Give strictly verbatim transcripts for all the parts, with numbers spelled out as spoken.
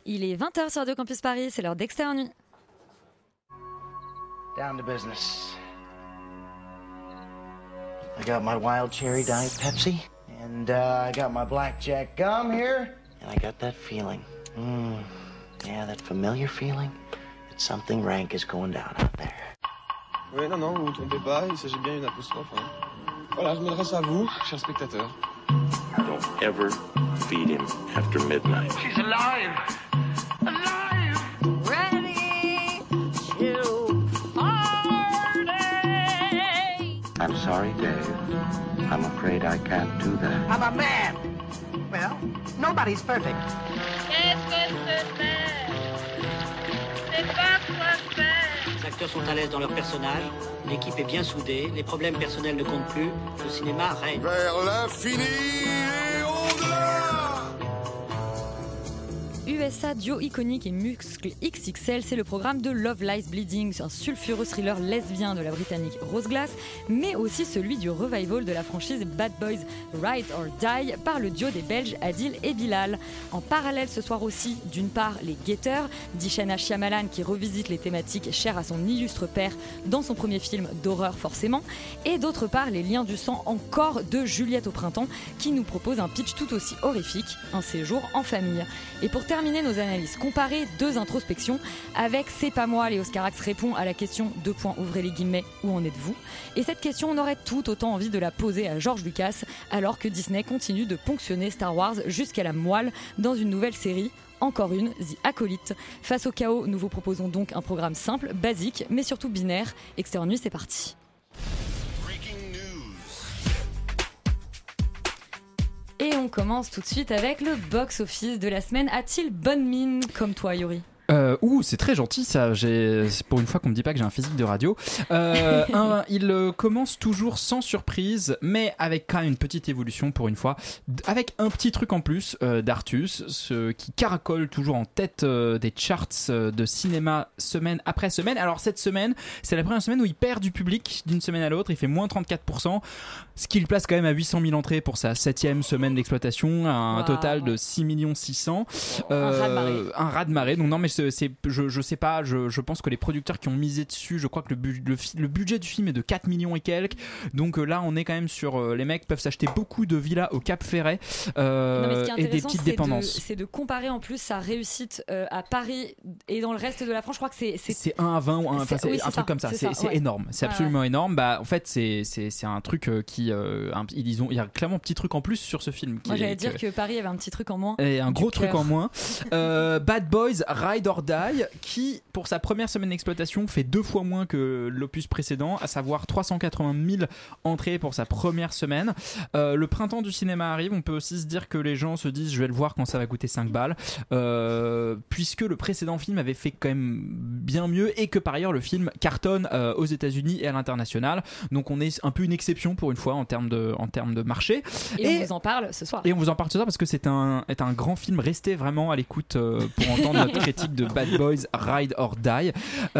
Il est vingt heures sur Radio Campus Paris, c'est l'heure d'Extérieur Nuit. Down to business. I got my wild cherry Diet Pepsi, and uh, I got my blackjack gum here, and I got that feeling. Mm, yeah, that familiar feeling that something rank is going down out there. Oui, non, non, vous ne vous trompez pas, il s'agit bien d'une apostrophe. Hein. Voilà, je m'adresse à vous, chers spectateurs. Don't ever feed him after midnight. She's alive! Alive! Ready to party! I'm sorry, Dave. I'm afraid I can't do that. I'm a man! Well, nobody's perfect. Qu'est-ce que c'est faire? C'est pas quoi faire! Les acteurs sont à l'aise dans leur personnage, l'équipe est bien soudée, les problèmes personnels ne comptent plus, le cinéma règne. Vers l'infini et au-delà! U S A, duo iconique et muscle X X L, c'est le programme de Love Lies Bleeding, un sulfureux thriller lesbien de la britannique Rose Glass, mais aussi celui du revival de la franchise Bad Boys Ride or Die par le duo des Belges Adil et Bilal. En parallèle ce soir aussi, d'une part les Guetteurs, d'Ishana Shyamalan qui revisite les thématiques chères à son illustre père dans son premier film d'horreur forcément, et d'autre part les Liens du sang encore de Juliette au printemps qui nous propose un pitch tout aussi horrifique, un séjour en famille. Et pour terminer nos analyses comparées, deux introspections avec C'est pas moi, Léo Scarax répond à la question deux points, ouvrez les guillemets, où en êtes-vous? Et cette question, on aurait tout autant envie de la poser à George Lucas alors que Disney continue de ponctionner Star Wars jusqu'à la moelle dans une nouvelle série. Encore une, The Acolyte. Face au chaos, nous vous proposons donc un programme simple, basique, mais surtout binaire. Extérieur Nuit, c'est parti. Et on commence tout de suite avec le box-office de la semaine. A-t-il bonne mine comme toi, Yuri? Euh, ouh, c'est très gentil ça. J'ai, c'est pour une fois qu'on me dit pas que j'ai un physique de radio. Euh, un, il euh, commence toujours sans surprise, mais avec quand même une petite évolution pour une fois, d- avec un petit truc en plus euh, d'Artus, ce qui caracole toujours en tête euh, des charts euh, de cinéma semaine après semaine. Alors cette semaine, c'est la première semaine où il perd du public d'une semaine à l'autre. Il fait moins trente-quatre pour cent, ce qui le place quand même à huit cent mille entrées pour sa septième semaine d'exploitation, à un wow. total de six millions six cents. Euh, un raz-de-marée. Un raz-de-marée. Donc non, mais c'est, c'est, je, je sais pas, je, je pense que les producteurs qui ont misé dessus, je crois que le, bu, le, le budget du film est de quatre millions et quelques. Donc euh, là, on est quand même sur euh, les mecs peuvent s'acheter beaucoup de villas au Cap Ferret euh, non, mais ce qui est et des petites c'est dépendances. De, c'est de comparer en plus sa réussite euh, à Paris et dans le reste de la France. Je crois que c'est c'est, c'est un à vingt ou un, c'est, c'est, oui, c'est un truc ça, comme ça. C'est, c'est, ça, c'est ouais. énorme. C'est absolument ah, ouais. énorme. Bah en fait, c'est c'est c'est un truc euh, qui euh, un, ils ont il y a clairement un petit truc en plus sur ce film. Qui Moi, j'allais est, dire que... que Paris avait un petit truc en moins. Et un gros cœur. truc en moins. euh, Bad Boys Ride or Die, qui pour sa première semaine d'exploitation fait deux fois moins que l'opus précédent, à savoir trois cent quatre-vingt mille entrées pour sa première semaine. Euh, le printemps du cinéma arrive. On peut aussi se dire que les gens se disent je vais le voir quand ça va coûter cinq balles, euh, puisque le précédent film avait fait quand même bien mieux et que par ailleurs le film cartonne euh, aux États-Unis et à l'international. Donc on est un peu une exception pour une fois en termes de en termes de marché. Et, et on vous en parle ce soir. Et on vous en parle ce soir parce que c'est un est un grand film. Restez vraiment à l'écoute euh, pour entendre notre critique de Bad Boys Ride or Die.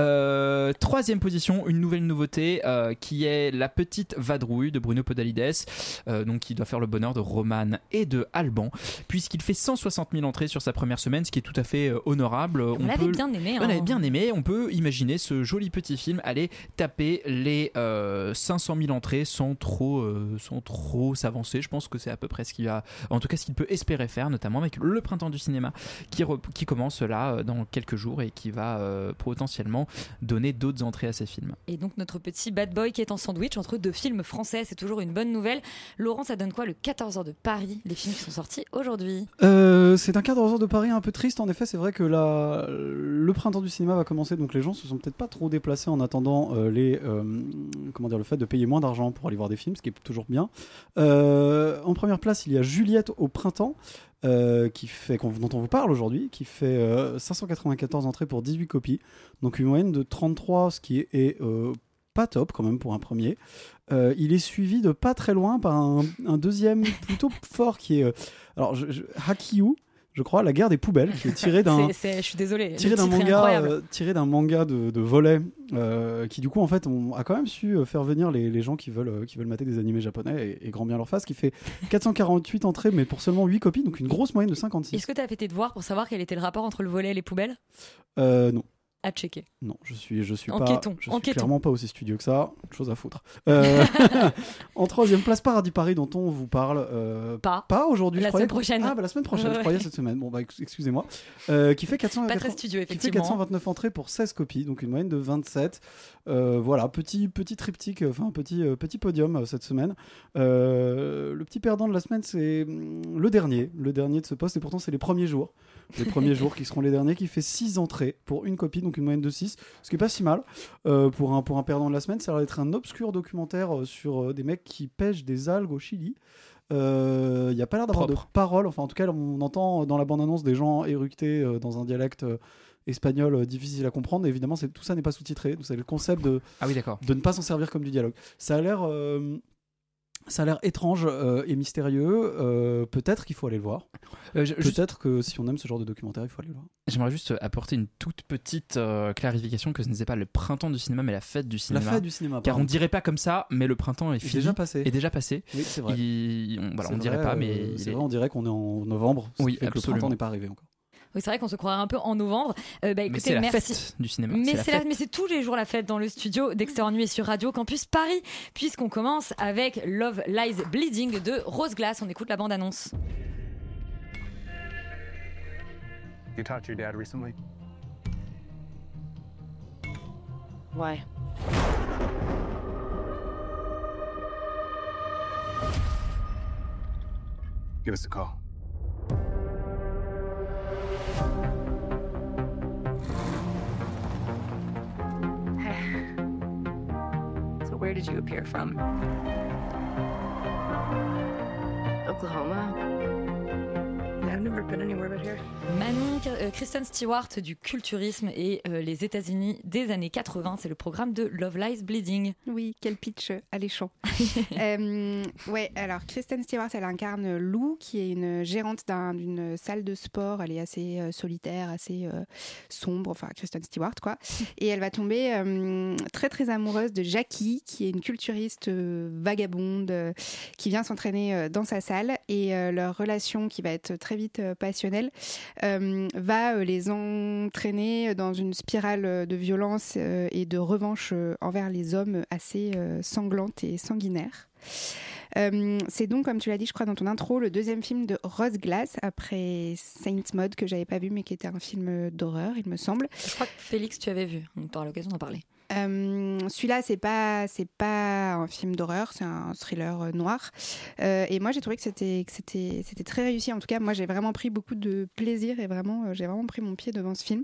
Euh, troisième position, une nouvelle nouveauté euh, qui est La Petite Vadrouille de Bruno Podalides, euh, donc qui doit faire le bonheur de Roman et de Alban, puisqu'il fait cent soixante mille entrées sur sa première semaine, ce qui est tout à fait euh, honorable. On, on l'avait peut, bien aimé. Hein. On l'avait bien aimé. On peut imaginer ce joli petit film aller taper les euh, cinq cent mille entrées sans trop, euh, sans trop s'avancer. Je pense que c'est à peu près ce qu'il va, en tout cas ce qu'il peut espérer faire, notamment avec le printemps du cinéma qui, re, qui commence là euh, dans quelques jours et qui va euh, potentiellement donner d'autres entrées à ces films. Et donc notre petit bad boy qui est en sandwich entre deux films français, c'est toujours une bonne nouvelle. Laurent, ça donne quoi le quatorze heures de Paris, les films qui sont sortis aujourd'hui? euh, C'est un quatorze heures de Paris un peu triste en effet. C'est vrai que la, le printemps du cinéma va commencer, donc les gens se sont peut-être pas trop déplacés en attendant euh, les, euh, comment dire, le fait de payer moins d'argent pour aller voir des films, ce qui est toujours bien. Euh, en première place, il y a Juliette au printemps. Euh, qui fait, dont on vous parle aujourd'hui, qui fait euh, cinq cent quatre-vingt-quatorze entrées pour dix-huit copies, donc une moyenne de trente-trois, ce qui est, est euh, pas top quand même pour un premier. Euh, il est suivi de pas très loin par un, un deuxième plutôt fort qui est euh, alors je, je, Hakiyu. je crois, La guerre des poubelles, qui est tiré d'un, C'est- c'est- je suis désolée. tiré le d'un titre est manga, incroyable. euh, tiré d'un manga de, de volet, euh, qui du coup en fait on a quand même su euh, faire venir les, les gens qui veulent euh, qui veulent mater des animés japonais et, et grand bien leur face, qui fait quatre cent quarante-huit entrées mais pour seulement huit copies, donc une grosse moyenne de cinquante-six. Est-ce que tu as fait tes devoirs pour savoir quel était le rapport entre le volet et les poubelles? Euh, non. À checker. Non, je suis, je suis Enquêtons, pas, je suis enquêtons. clairement pas aussi studieux que ça. Chose à foutre. Euh, en troisième place, Paradis Paris, dont on vous parle. euh, Pas. Pas aujourd'hui. La je croyais semaine prochaine. Ah, bah la semaine prochaine. Ouais. Je croyais cette semaine. Bon, bah ex- excusez-moi. Euh, qui fait quatre cents. Pas quatre très cents studieux, Qui fait effectivement. quatre cent vingt-neuf entrées pour seize copies, donc une moyenne de vingt-sept. Euh, voilà, petit, petit triptyque, euh, enfin petit, euh, petit podium euh, cette semaine. Euh, le petit perdant de la semaine, c'est hum, le dernier, le dernier de ce poste, et pourtant c'est les premiers jours. Les premiers jours qui seront les derniers, qui fait six entrées pour une copie, donc une moyenne de six, ce qui est pas si mal euh, pour, un, pour un perdant de la semaine. Ça a l'air d'être un obscur documentaire euh, sur euh, des mecs qui pêchent des algues au Chili. Il euh, n'y a pas l'air d'avoir de Propre. parole, enfin en tout cas on entend dans la bande-annonce des gens éructer euh, dans un dialecte euh, espagnol euh, difficile à comprendre, et évidemment c'est, tout ça n'est pas sous-titré, donc c'est le concept de, Ah oui, d'accord. de ne pas s'en servir comme du dialogue. Ça a l'air, euh, ça a l'air étrange euh, et mystérieux, euh, peut-être qu'il faut aller le voir. Euh, je- juste- Peut-être que si on aime ce genre de documentaire, il faut aller le voir. J'aimerais juste apporter une toute petite euh, clarification, que ce n'était pas le printemps du cinéma mais la fête du La cinéma. fête du cinéma, Car pardon. on dirait pas comme ça, mais le printemps est est fini, déjà passé. est déjà passé. Oui, c'est vrai. Il- on, voilà, C'est on dirait vrai, pas, mais euh, il c'est est- vrai, on dirait qu'on est en novembre, ce Oui, qui fait que le absolument. printemps n'est pas arrivé encore. Oui, c'est vrai qu'on se croirait un peu en novembre. Euh, bah, mais écoutez, c'est la merci. fête du cinéma. Mais c'est la c'est, la- fête. mais c'est tous les jours la fête dans le studio d'Extérieur Nuit et sur Radio Campus Paris, puisqu'on commence avec Love Lies Bleeding de Rose Glass. On écoute la bande-annonce. You talked to your dad recently? Why? Give us a call. So where did you appear from? Oklahoma? I've never been anywhere but here. Manon euh, Kristen Stewart du culturisme et euh, les États-Unis des années quatre-vingts. C'est le programme de Love Lies Bleeding. Oui, quel pitch alléchant. euh, ouais, alors Kristen Stewart, elle incarne Lou, qui est une gérante d'un, d'une salle de sport. Elle est assez euh, solitaire, assez euh, sombre, enfin Kristen Stewart, quoi. Et elle va tomber euh, très très amoureuse de Jackie, qui est une culturiste euh, vagabonde, euh, qui vient s'entraîner euh, dans sa salle. Et euh, leur relation, qui va être très vite euh, passionnelle, euh, va euh, les entraîner dans une spirale de violence euh, et de revanche euh, envers les hommes assez euh, sanglante et sanguinaire. Euh, c'est donc, comme tu l'as dit, je crois, dans ton intro, le deuxième film de Rose Glass, après Saints Mode, que j'avais pas vu, mais qui était un film d'horreur, il me semble. Je crois que Félix, tu avais vu. On aura l'occasion d'en parler. Euh, celui-là, c'est pas, c'est pas un film d'horreur, c'est un thriller euh, noir. Euh, et moi, j'ai trouvé que c'était, que c'était, c'était très réussi. En tout cas, moi, j'ai vraiment pris beaucoup de plaisir et vraiment, euh, j'ai vraiment pris mon pied devant ce film.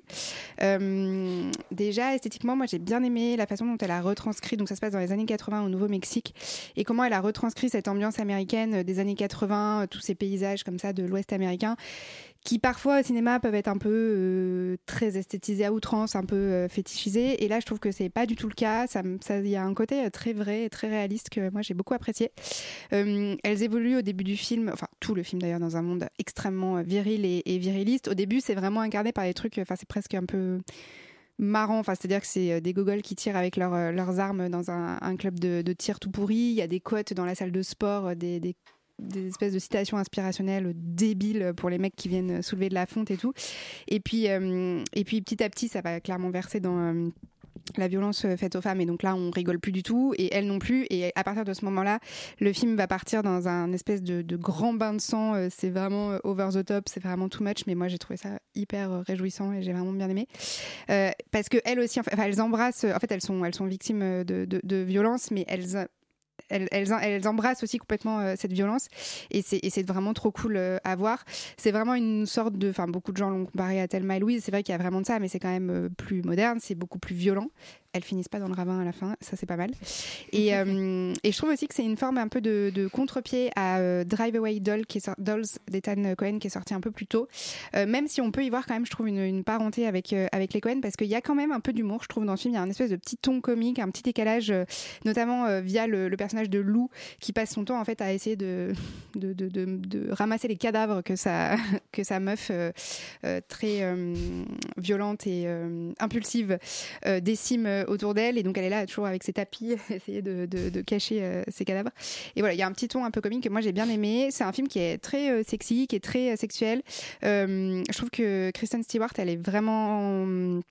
Euh, déjà, esthétiquement, moi, j'ai bien aimé la façon dont elle a retranscrit. Donc, ça se passe dans les années quatre-vingts au Nouveau-Mexique, et comment elle a retranscrit cette ambiance américaine des années quatre-vingts, euh, tous ces paysages comme ça de l'Ouest américain, qui parfois au cinéma peuvent être un peu euh, très esthétisés à outrance, un peu euh, fétichisés. Et là, je trouve que c'est pas du tout le cas. Ça, ça, y a un côté très vrai et très réaliste que moi j'ai beaucoup apprécié. Euh, elles évoluent au début du film, enfin tout le film d'ailleurs, dans un monde extrêmement viril et, et viriliste. Au début, c'est vraiment incarné par des trucs, enfin c'est presque un peu marrant, enfin, c'est-à-dire que c'est des gogoles qui tirent avec leur, leurs armes dans un, un club de, de tir tout pourri. Il y a des quotes dans la salle de sport, des, des des espèces de citations inspirationnelles débiles pour les mecs qui viennent soulever de la fonte et tout. Et puis, euh, et puis petit à petit, ça va clairement verser dans euh, la violence faite aux femmes. Et donc là, on rigole plus du tout, et elles non plus. Et à partir de ce moment-là, le film va partir dans un espèce de, de grand bain de sang. C'est vraiment over the top, c'est vraiment too much. Mais moi, j'ai trouvé ça hyper réjouissant et j'ai vraiment bien aimé. Euh, parce que elles aussi, enfin, elles embrassent. En fait, elles sont, elles sont victimes de, de, de violence, mais elles Elles, elles, elles embrassent aussi complètement euh, cette violence, et c'est, et c'est vraiment trop cool euh, à voir. C'est vraiment une sorte de, enfin beaucoup de gens l'ont comparé à Thelma et Louise, c'est vrai qu'il y a vraiment de ça, mais c'est quand même euh, plus moderne, c'est beaucoup plus violent. elles finissent pas dans le ravin à la fin, ça c'est pas mal. Et, euh, et je trouve aussi que c'est une forme un peu de, de contre-pied à euh, Drive Away Doll, qui est sor- Dolls d'Ethan Cohen, qui est sorti un peu plus tôt. Euh, même si on peut y voir quand même, je trouve, une, une parenté avec, euh, avec les Cohen, parce qu'il y a quand même un peu d'humour, je trouve, dans le film. Il y a un espèce de petit ton comique, un petit décalage, euh, notamment euh, via le, le personnage de Lou, qui passe son temps en fait à essayer de, de, de, de, de ramasser les cadavres que sa, que sa meuf euh, euh, très euh, violente et euh, impulsive euh, décime autour d'elle. Et donc elle est là toujours avec ses tapis, essayer de, de, de cacher euh, ses cadavres. Et voilà, il y a un petit ton un peu comique que moi j'ai bien aimé. C'est un film qui est très euh, sexy, qui est très euh, sexuel. Euh, je trouve que Kristen Stewart, elle est vraiment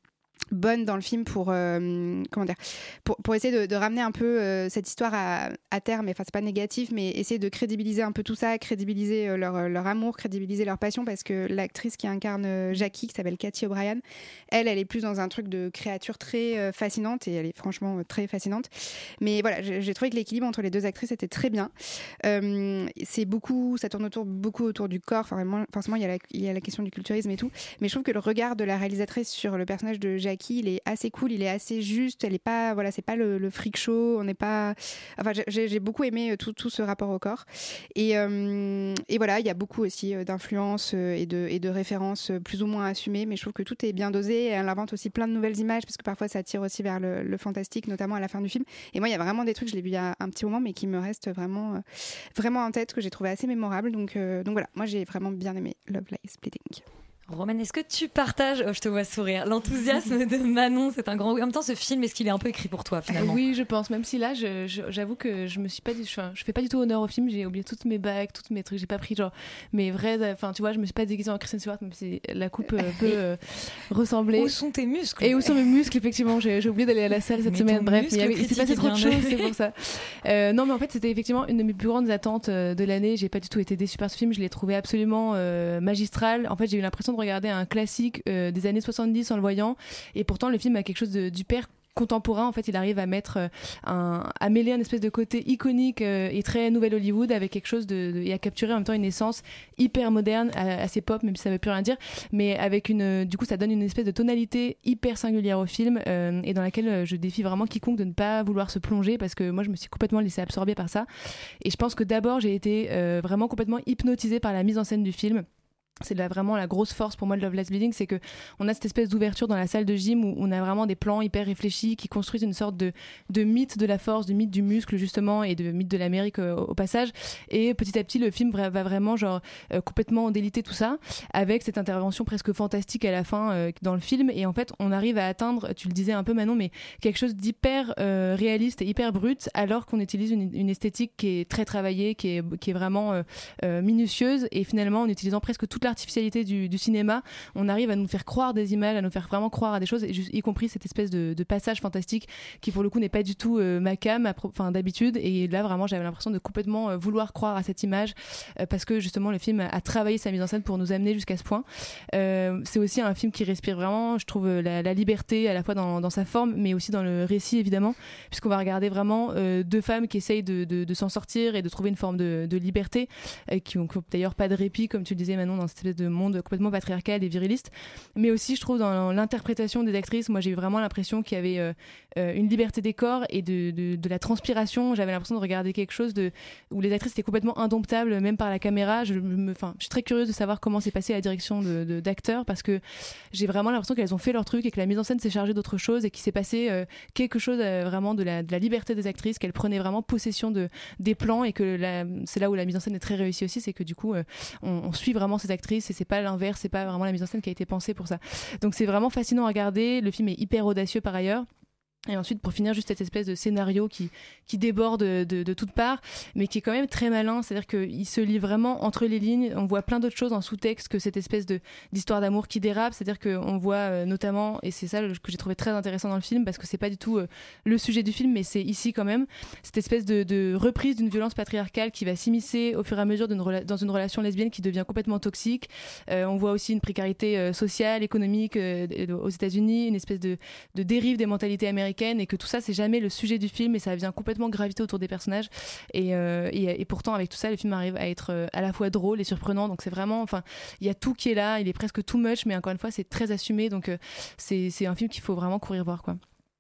bonne dans le film pour euh, comment dire pour, pour essayer de, de ramener un peu euh, cette histoire à, à terme. Enfin, c'est pas négatif, mais essayer de crédibiliser un peu tout ça, crédibiliser euh, leur, leur amour, crédibiliser leur passion, parce que l'actrice qui incarne euh, Jackie, qui s'appelle Cathy O'Brien, elle elle est plus dans un truc de créature très euh, fascinante, et elle est franchement euh, très fascinante. Mais voilà, j'ai, j'ai trouvé que l'équilibre entre les deux actrices était très bien. Euh, c'est beaucoup, ça tourne autour beaucoup autour du corps. Enfin, vraiment, forcément il y a la, il y a la question du culturisme et tout, mais je trouve que le regard de la réalisatrice sur le personnage de Jackie, il est assez cool, il est assez juste. Elle est pas, voilà, c'est pas le, le freak show. On n'est pas. Enfin, j'ai, j'ai beaucoup aimé tout, tout ce rapport au corps. Et, euh, et voilà, il y a beaucoup aussi d'influences et de, et de références plus ou moins assumées, mais je trouve que tout est bien dosé. Elle invente aussi plein de nouvelles images, parce que parfois ça tire aussi vers le, le fantastique, notamment à la fin du film. Et moi, il y a vraiment des trucs, je l'ai vu il y a un petit moment, mais qui me restent vraiment, vraiment en tête, que j'ai trouvé assez mémorables. Donc, euh, donc voilà, moi j'ai vraiment bien aimé Love Lies Bleeding. Romaine, est-ce que tu partages, oh, je te vois sourire, l'enthousiasme de Manon? C'est un grand oui. En même temps, ce film, est-ce qu'il est un peu écrit pour toi finalement? Oui, je pense. Même si là, je, je, j'avoue que je me suis pas, du, je, je fais pas du tout honneur au film. J'ai oublié toutes mes bagues, toutes mes trucs. J'ai pas pris genre mes vrais. Enfin, tu vois, je me suis pas déguisée en Kristen Stewart, même si la coupe euh, peut euh, ressembler. Où sont tes muscles? Et où sont mes muscles? Effectivement, j'ai, j'ai oublié d'aller à la salle cette mais semaine. Bref, il, avait, il s'est passé trop de choses, c'est pour ça. Euh, non, mais en fait, c'était effectivement une de mes plus grandes attentes euh, de l'année. J'ai pas du tout été déçue par ce film. Je l'ai trouvé absolument euh, magistral. En fait, j'ai eu l'impression de regarder un classique Euh, des années soixante-dix en le voyant, et pourtant le film a quelque chose de, d'hyper contemporain. En fait, il arrive à mettre euh, un, à mêler un espèce de côté iconique euh, et très nouvelle Hollywood avec quelque chose de, de et à capturer en même temps une essence hyper moderne, assez pop, même si ça veut plus rien dire, mais avec une, du coup, ça donne une espèce de tonalité hyper singulière au film euh, et dans laquelle je défie vraiment quiconque de ne pas vouloir se plonger, parce que moi, je me suis complètement laissée absorber par ça. Et je pense que d'abord, j'ai été euh, vraiment complètement hypnotisée par la mise en scène du film. C'est là vraiment la grosse force pour moi de Love Lies Bleeding, c'est que on a cette espèce d'ouverture dans la salle de gym où on a vraiment des plans hyper réfléchis qui construisent une sorte de, de mythe de la force, de mythe du muscle justement, et de mythe de l'Amérique euh, au passage. Et petit à petit, le film va vraiment genre euh, complètement déliter tout ça avec cette intervention presque fantastique à la fin euh, dans le film. Et en fait, on arrive à atteindre, tu le disais un peu Manon, mais quelque chose d'hyper euh, réaliste et hyper brut, alors qu'on utilise une, une esthétique qui est très travaillée, qui est, qui est vraiment euh, euh, minutieuse, et finalement en utilisant presque toute l'artificialité du, du cinéma, on arrive à nous faire croire des images, à nous faire vraiment croire à des choses, y compris cette espèce de, de passage fantastique qui pour le coup n'est pas du tout euh, ma cam, enfin d'habitude. Et là vraiment j'avais l'impression de complètement euh, vouloir croire à cette image euh, parce que justement le film a, a travaillé sa mise en scène pour nous amener jusqu'à ce point. Euh, c'est aussi un film qui respire vraiment, je trouve, la, la liberté à la fois dans, dans sa forme mais aussi dans le récit évidemment, puisqu'on va regarder vraiment euh, deux femmes qui essayent de, de, de s'en sortir et de trouver une forme de, de liberté, euh, qui ont d'ailleurs pas de répit comme tu le disais Manon, dans cette espèce de monde complètement patriarcal et viriliste, mais aussi je trouve dans l'interprétation des actrices, moi j'ai eu vraiment l'impression qu'il y avait euh, euh, une liberté des corps et de, de, de la transpiration. J'avais l'impression de regarder quelque chose de, où les actrices étaient complètement indomptables même par la caméra. Je, me, enfin, je suis très curieuse de savoir comment s'est passée la direction de, de, d'acteurs, parce que j'ai vraiment l'impression qu'elles ont fait leur truc et que la mise en scène s'est chargée d'autre chose et qu'il s'est passé euh, quelque chose euh, vraiment de la, de la liberté des actrices, qu'elles prenaient vraiment possession de, des plans, et que la, c'est là où la mise en scène est très réussie aussi, c'est que du coup euh, on, on suit vraiment ces actrices et c'est pas l'inverse, c'est pas vraiment la mise en scène qui a été pensée pour ça. Donc c'est vraiment fascinant à regarder. Le film est hyper audacieux par ailleurs. Et ensuite, pour finir, juste cette espèce de scénario qui, qui déborde de, de, de toutes parts, mais qui est quand même très malin. C'est-à-dire qu'il se lit vraiment entre les lignes. On voit plein d'autres choses en sous-texte que cette espèce de, d'histoire d'amour qui dérape. C'est-à-dire qu'on voit euh, notamment, et c'est ça que j'ai trouvé très intéressant dans le film, parce que c'est pas du tout euh, le sujet du film, mais c'est ici quand même, cette espèce de, de reprise d'une violence patriarcale qui va s'immiscer au fur et à mesure d'une rela- dans une relation lesbienne qui devient complètement toxique. Euh, on voit aussi une précarité euh, sociale, économique euh, aux États-Unis, une espèce de, de dérive des mentalités américaines, et que tout ça c'est jamais le sujet du film et ça vient complètement graviter autour des personnages, et, euh, et, et pourtant avec tout ça le film arrive à être euh, à la fois drôle et surprenant. Donc c'est vraiment, enfin il y a tout qui est là, il est presque too much, mais encore une fois c'est très assumé, donc euh, c'est, c'est un film qu'il faut vraiment courir voir quoi.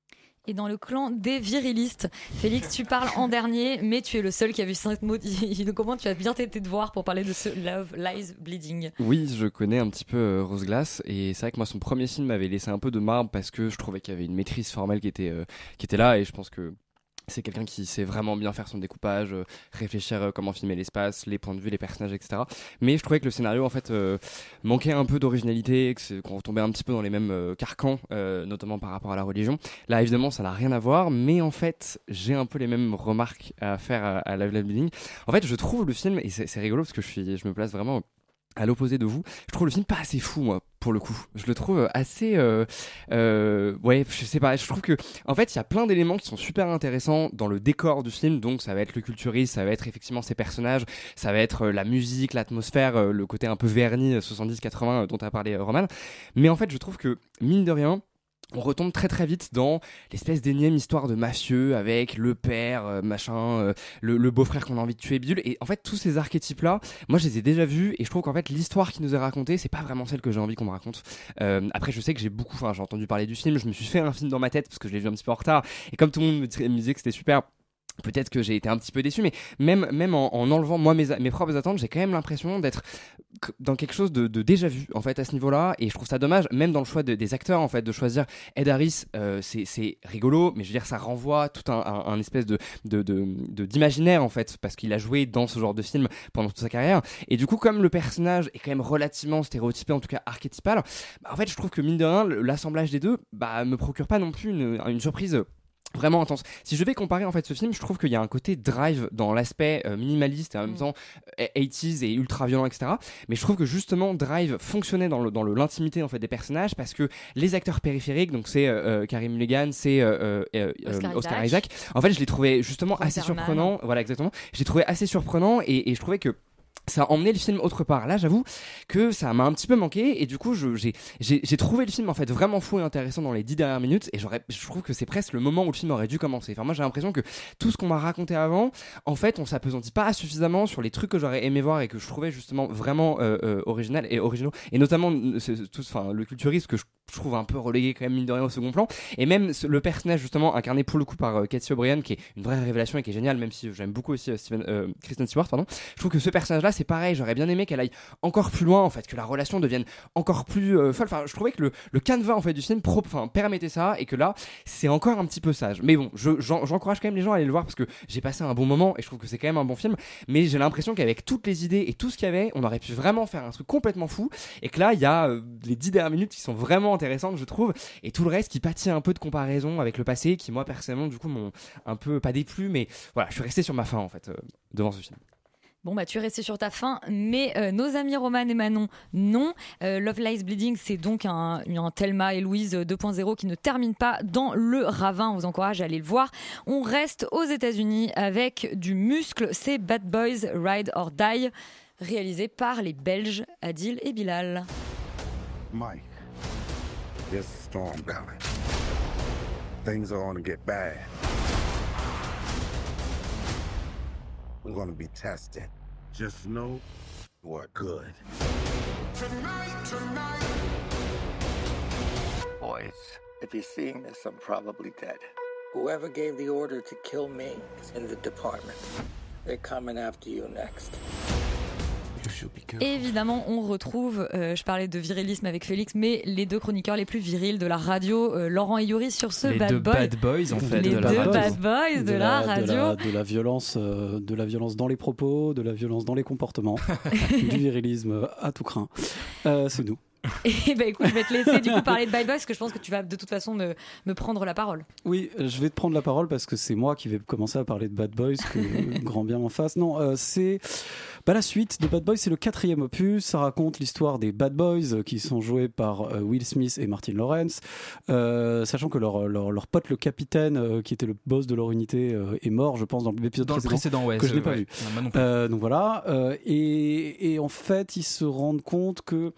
Et dans le clan des virilistes, Félix, tu parles en dernier, mais tu es le seul qui a vu cinq mots. Comment tu as bien tes devoirs pour parler de ce Love Lies Bleeding? Oui, je connais un petit peu euh, Rose Glass, et c'est vrai que moi son premier film m'avait laissé un peu de marbre parce que je trouvais qu'il y avait une maîtrise formelle qui était, euh, qui était là, et je pense que c'est quelqu'un qui sait vraiment bien faire son découpage, euh, réfléchir euh, comment filmer l'espace, les points de vue, les personnages, et cetera. Mais je trouvais que le scénario en fait euh, manquait un peu d'originalité, que c'est, qu'on retombait un petit peu dans les mêmes euh, carcans, euh, notamment par rapport à la religion. Là, évidemment, ça n'a rien à voir, mais en fait, j'ai un peu les mêmes remarques à faire à, à Love Lies Bleeding. En fait, je trouve le film, et c'est, c'est rigolo parce que je suis, je me place vraiment à l'opposé de vous, je trouve le film pas assez fou, moi, pour le coup. Je le trouve assez euh, euh, ouais, je sais pas, je trouve que en fait il y a plein d'éléments qui sont super intéressants dans le décor du film, donc ça va être le culturisme, ça va être effectivement ces personnages, ça va être euh, la musique, l'atmosphère, euh, le côté un peu verni soixante-dix quatre-vingts euh, dont tu as parlé euh, Roman, mais en fait je trouve que mine de rien on retombe très très vite dans l'espèce d'énième histoire de mafieux avec le père, euh, machin, euh, le, le beau-frère qu'on a envie de tuer, bidule. Et en fait, tous ces archétypes-là, moi je les ai déjà vus et je trouve qu'en fait, l'histoire qui nous est racontée, c'est pas vraiment celle que j'ai envie qu'on me raconte. Euh, après, je sais que j'ai beaucoup, enfin, j'ai entendu parler du film, je me suis fait un film dans ma tête parce que je l'ai vu un petit peu en retard. Et comme tout le monde me, t- me disait que c'était super, peut-être que j'ai été un petit peu déçu, mais même, même en, en enlevant moi mes, mes propres attentes, j'ai quand même l'impression d'être dans quelque chose de, de déjà vu en fait à ce niveau-là, et je trouve ça dommage, même dans le choix de, des acteurs en fait, de choisir Ed Harris, euh, c'est, c'est rigolo, mais je veux dire ça renvoie tout un, un, un espèce de, de, de, de d'imaginaire en fait, parce qu'il a joué dans ce genre de film pendant toute sa carrière, et du coup comme le personnage est quand même relativement stéréotypé, en tout cas archétypal, bah, en fait je trouve que mine de rien l'assemblage des deux bah, me procure pas non plus une, une surprise vraiment intense. Si je vais comparer en fait ce film, je trouve qu'il y a un côté drive dans l'aspect euh, minimaliste et en même temps euh, eighties et ultra violent, et cetera. Mais je trouve que justement Drive fonctionnait dans le dans le, l'intimité en fait des personnages, parce que les acteurs périphériques, donc c'est euh, Carey Mulligan, c'est euh, euh, Oscar, Oscar Isaac. Isaac. En fait, je les trouvais justement assez surprenants. Voilà, exactement. Je les trouvais assez surprenants et, et je trouvais que ça a emmené le film autre part. Là, j'avoue que ça m'a un petit peu manqué, et du coup, je, j'ai, j'ai, j'ai trouvé le film en fait vraiment fou et intéressant dans les dix dernières minutes, et j'aurais, je trouve que c'est presque le moment où le film aurait dû commencer. Enfin, moi, j'ai l'impression que tout ce qu'on m'a raconté avant, en fait, on s'appesantit pas suffisamment sur les trucs que j'aurais aimé voir et que je trouvais justement vraiment euh, euh, original et originaux, et notamment tout, enfin, le culturisme que je, je trouve un peu relégué quand même mine de rien au second plan, et même le personnage justement incarné pour le coup par euh, Katie O'Brien, qui est une vraie révélation et qui est géniale, même si j'aime beaucoup aussi euh, Steven, euh, Kristen Stewart, pardon. Je trouve que ce personnage-là, c'est pareil, j'aurais bien aimé qu'elle aille encore plus loin en fait, que la relation devienne encore plus euh, folle. Enfin, je trouvais que le, le canevas en fait du film pro, enfin, permettait ça, et que là c'est encore un petit peu sage. Mais bon, je, j'en, j'encourage quand même les gens à aller le voir parce que j'ai passé un bon moment et je trouve que c'est quand même un bon film, mais j'ai l'impression qu'avec toutes les idées et tout ce qu'il y avait, on aurait pu vraiment faire un truc complètement fou, et que là il y a euh, les dix dernières minutes qui sont vraiment intéressantes je trouve, et tout le reste qui pâtit un peu de comparaison avec le passé, qui moi personnellement du coup m'ont un peu pas déplu, mais voilà, je suis resté sur ma faim en fait euh, devant ce film. Bon, bah, tu es resté sur ta faim, mais euh, nos amis Roman et Manon, non. Euh, Love Lies Bleeding, c'est donc un, un Thelma et Louise deux point zéro qui ne termine pas dans le ravin. On vous encourage à aller le voir. On reste aux États-Unis avec du muscle. C'est Bad Boys Ride or Die, réalisé par les Belges Adil et Bilal. Mike, there's a storm coming. Things are going to get bad. We're gonna be tested. Just know we're good. Tonight, tonight. Boys, if you're seeing this, I'm probably dead. Whoever gave the order to kill me is in the department. They're coming after you next. Et évidemment, on retrouve, euh, je parlais de virilisme avec Félix, mais les deux chroniqueurs les plus virils de la radio, euh, Laurent et Yuri, sur ce les Bad deux Boy. Bad Boys en fait. Les de deux la Bad Boys de, de la, la radio. De la, de la violence, euh, de la violence dans les propos, de la violence dans les comportements, du virilisme à tout craint. Euh, c'est nous. Et bah écoute, je vais te laisser du coup parler de Bad Boys, parce que je pense que tu vas de toute façon me, me prendre la parole. Oui, je vais te prendre la parole parce que c'est moi qui vais commencer à parler de Bad Boys, que grand bien m'en fasse. Non, euh, c'est bah, la suite de Bad Boys, c'est le quatrième opus. Ça raconte l'histoire des Bad Boys euh, qui sont joués par euh, Will Smith et Martin Lawrence, euh, sachant que leur, leur, leur pote le capitaine, euh, qui était le boss de leur unité, euh, est mort, je pense, dans l'épisode dans précédent, le précédent ouais, que je n'ai pas ouais. vu. Non, euh, donc voilà, euh, et, et en fait, ils se rendent compte que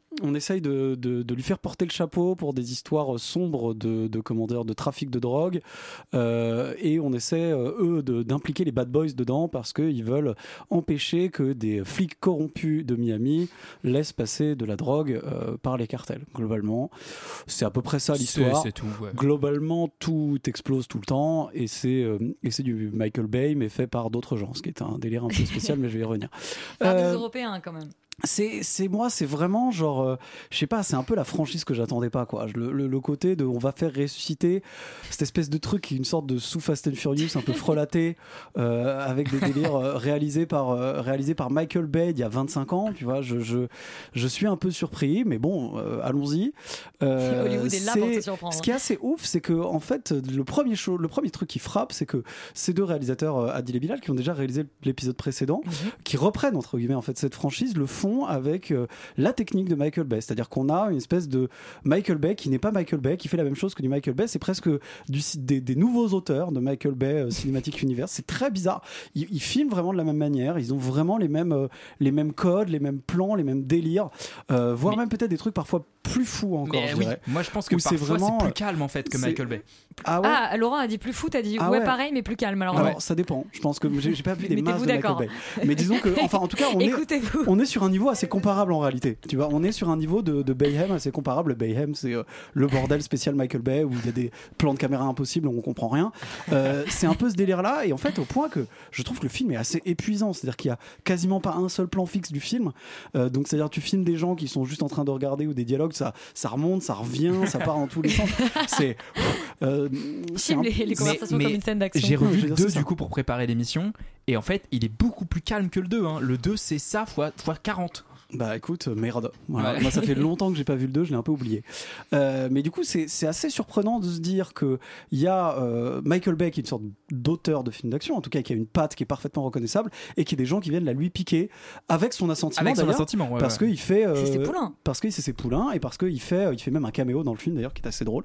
on essaye de, de, de lui faire porter le chapeau pour des histoires sombres de, de, comment dire, de trafic de drogue, euh, et on essaie, euh, eux, de, d'impliquer les bad boys dedans parce qu'ils veulent empêcher que des flics corrompus de Miami laissent passer de la drogue euh, par les cartels. Globalement, c'est à peu près ça l'histoire. C'est, c'est tout, ouais. Globalement, tout explose tout le temps, et c'est, euh, et c'est du Michael Bay, mais fait par d'autres gens, ce qui est un délire un peu spécial, mais je vais y revenir. Par Euh, des Européens quand même. C'est, c'est moi, c'est vraiment genre, euh, je sais pas, c'est un peu la franchise que j'attendais pas, quoi. Le, le, le côté de, on va faire ressusciter cette espèce de truc qui est une sorte de sous Fast and Furious un peu frelaté, euh, avec des délires euh, réalisés par euh, réalisés par Michael Bay il y a vingt-cinq ans, tu vois. Je je je suis un peu surpris, mais bon, euh, allons-y. Euh, Hollywood est là pour te surprendre. Ce qui est assez ouf, c'est que en fait, le premier show, le premier truc qui frappe, c'est que ces deux réalisateurs, euh, Adil et Bilal, qui ont déjà réalisé l'épisode précédent, mm-hmm. qui reprennent entre guillemets en fait cette franchise, le font avec euh, la technique de Michael Bay, c'est-à-dire qu'on a une espèce de Michael Bay qui n'est pas Michael Bay, qui fait la même chose que du Michael Bay, c'est presque du, des, des nouveaux auteurs de Michael Bay euh, Cinematic Universe, c'est très bizarre, ils, ils filment vraiment de la même manière, ils ont vraiment les mêmes, euh, les mêmes codes, les mêmes plans, les mêmes délires, euh, voire mais... même peut-être des trucs parfois plus fous encore. Mais je oui, dirais. moi je pense que Où parfois c'est, vraiment, c'est plus calme en fait que c'est... Michael Bay. Ah, ouais. Ah, Laurent a dit plus fou, t'as dit ah ouais, ouais pareil mais plus calme. Alors, alors ouais. ça dépend, je pense que j'ai, j'ai pas vu des masses de d'accord. Michael Bay, mais disons que, enfin en tout cas on est, on est sur un niveau assez comparable en réalité, tu vois, on est sur un niveau de, de Bayhem assez comparable. Bayhem c'est euh, le bordel spécial Michael Bay où il y a des plans de caméra impossibles, on comprend rien, euh, c'est un peu ce délire là, et en fait au point que je trouve que le film est assez épuisant, c'est à dire qu'il y a quasiment pas un seul plan fixe du film, euh, donc c'est à dire tu filmes des gens qui sont juste en train de regarder ou des dialogues, ça, ça remonte, ça revient, ça part dans tous les sens, c'est euh, c'est un... les, les conversations mais, comme mais une scène d'action. J'ai revu le deux du coup pour préparer l'émission, et en fait il est beaucoup plus calme que le deux, hein. Le deux c'est ça fois, fois quarante. Bah écoute, merde. Voilà. Ouais. Moi, ça fait longtemps que j'ai pas vu le deux, je l'ai un peu oublié. Euh, mais du coup, c'est, c'est assez surprenant de se dire qu'il y a euh, Michael Bay qui est une sorte d'auteur de film d'action, en tout cas qui a une patte qui est parfaitement reconnaissable, et qui est des gens qui viennent la lui piquer avec son assentiment. Avec son d'ailleurs, assentiment, ouais, parce ouais. qu'il fait. Euh, c'est ses poulains. Parce que c'est ses poulains, et parce qu'il fait, il fait même un caméo dans le film d'ailleurs qui est assez drôle.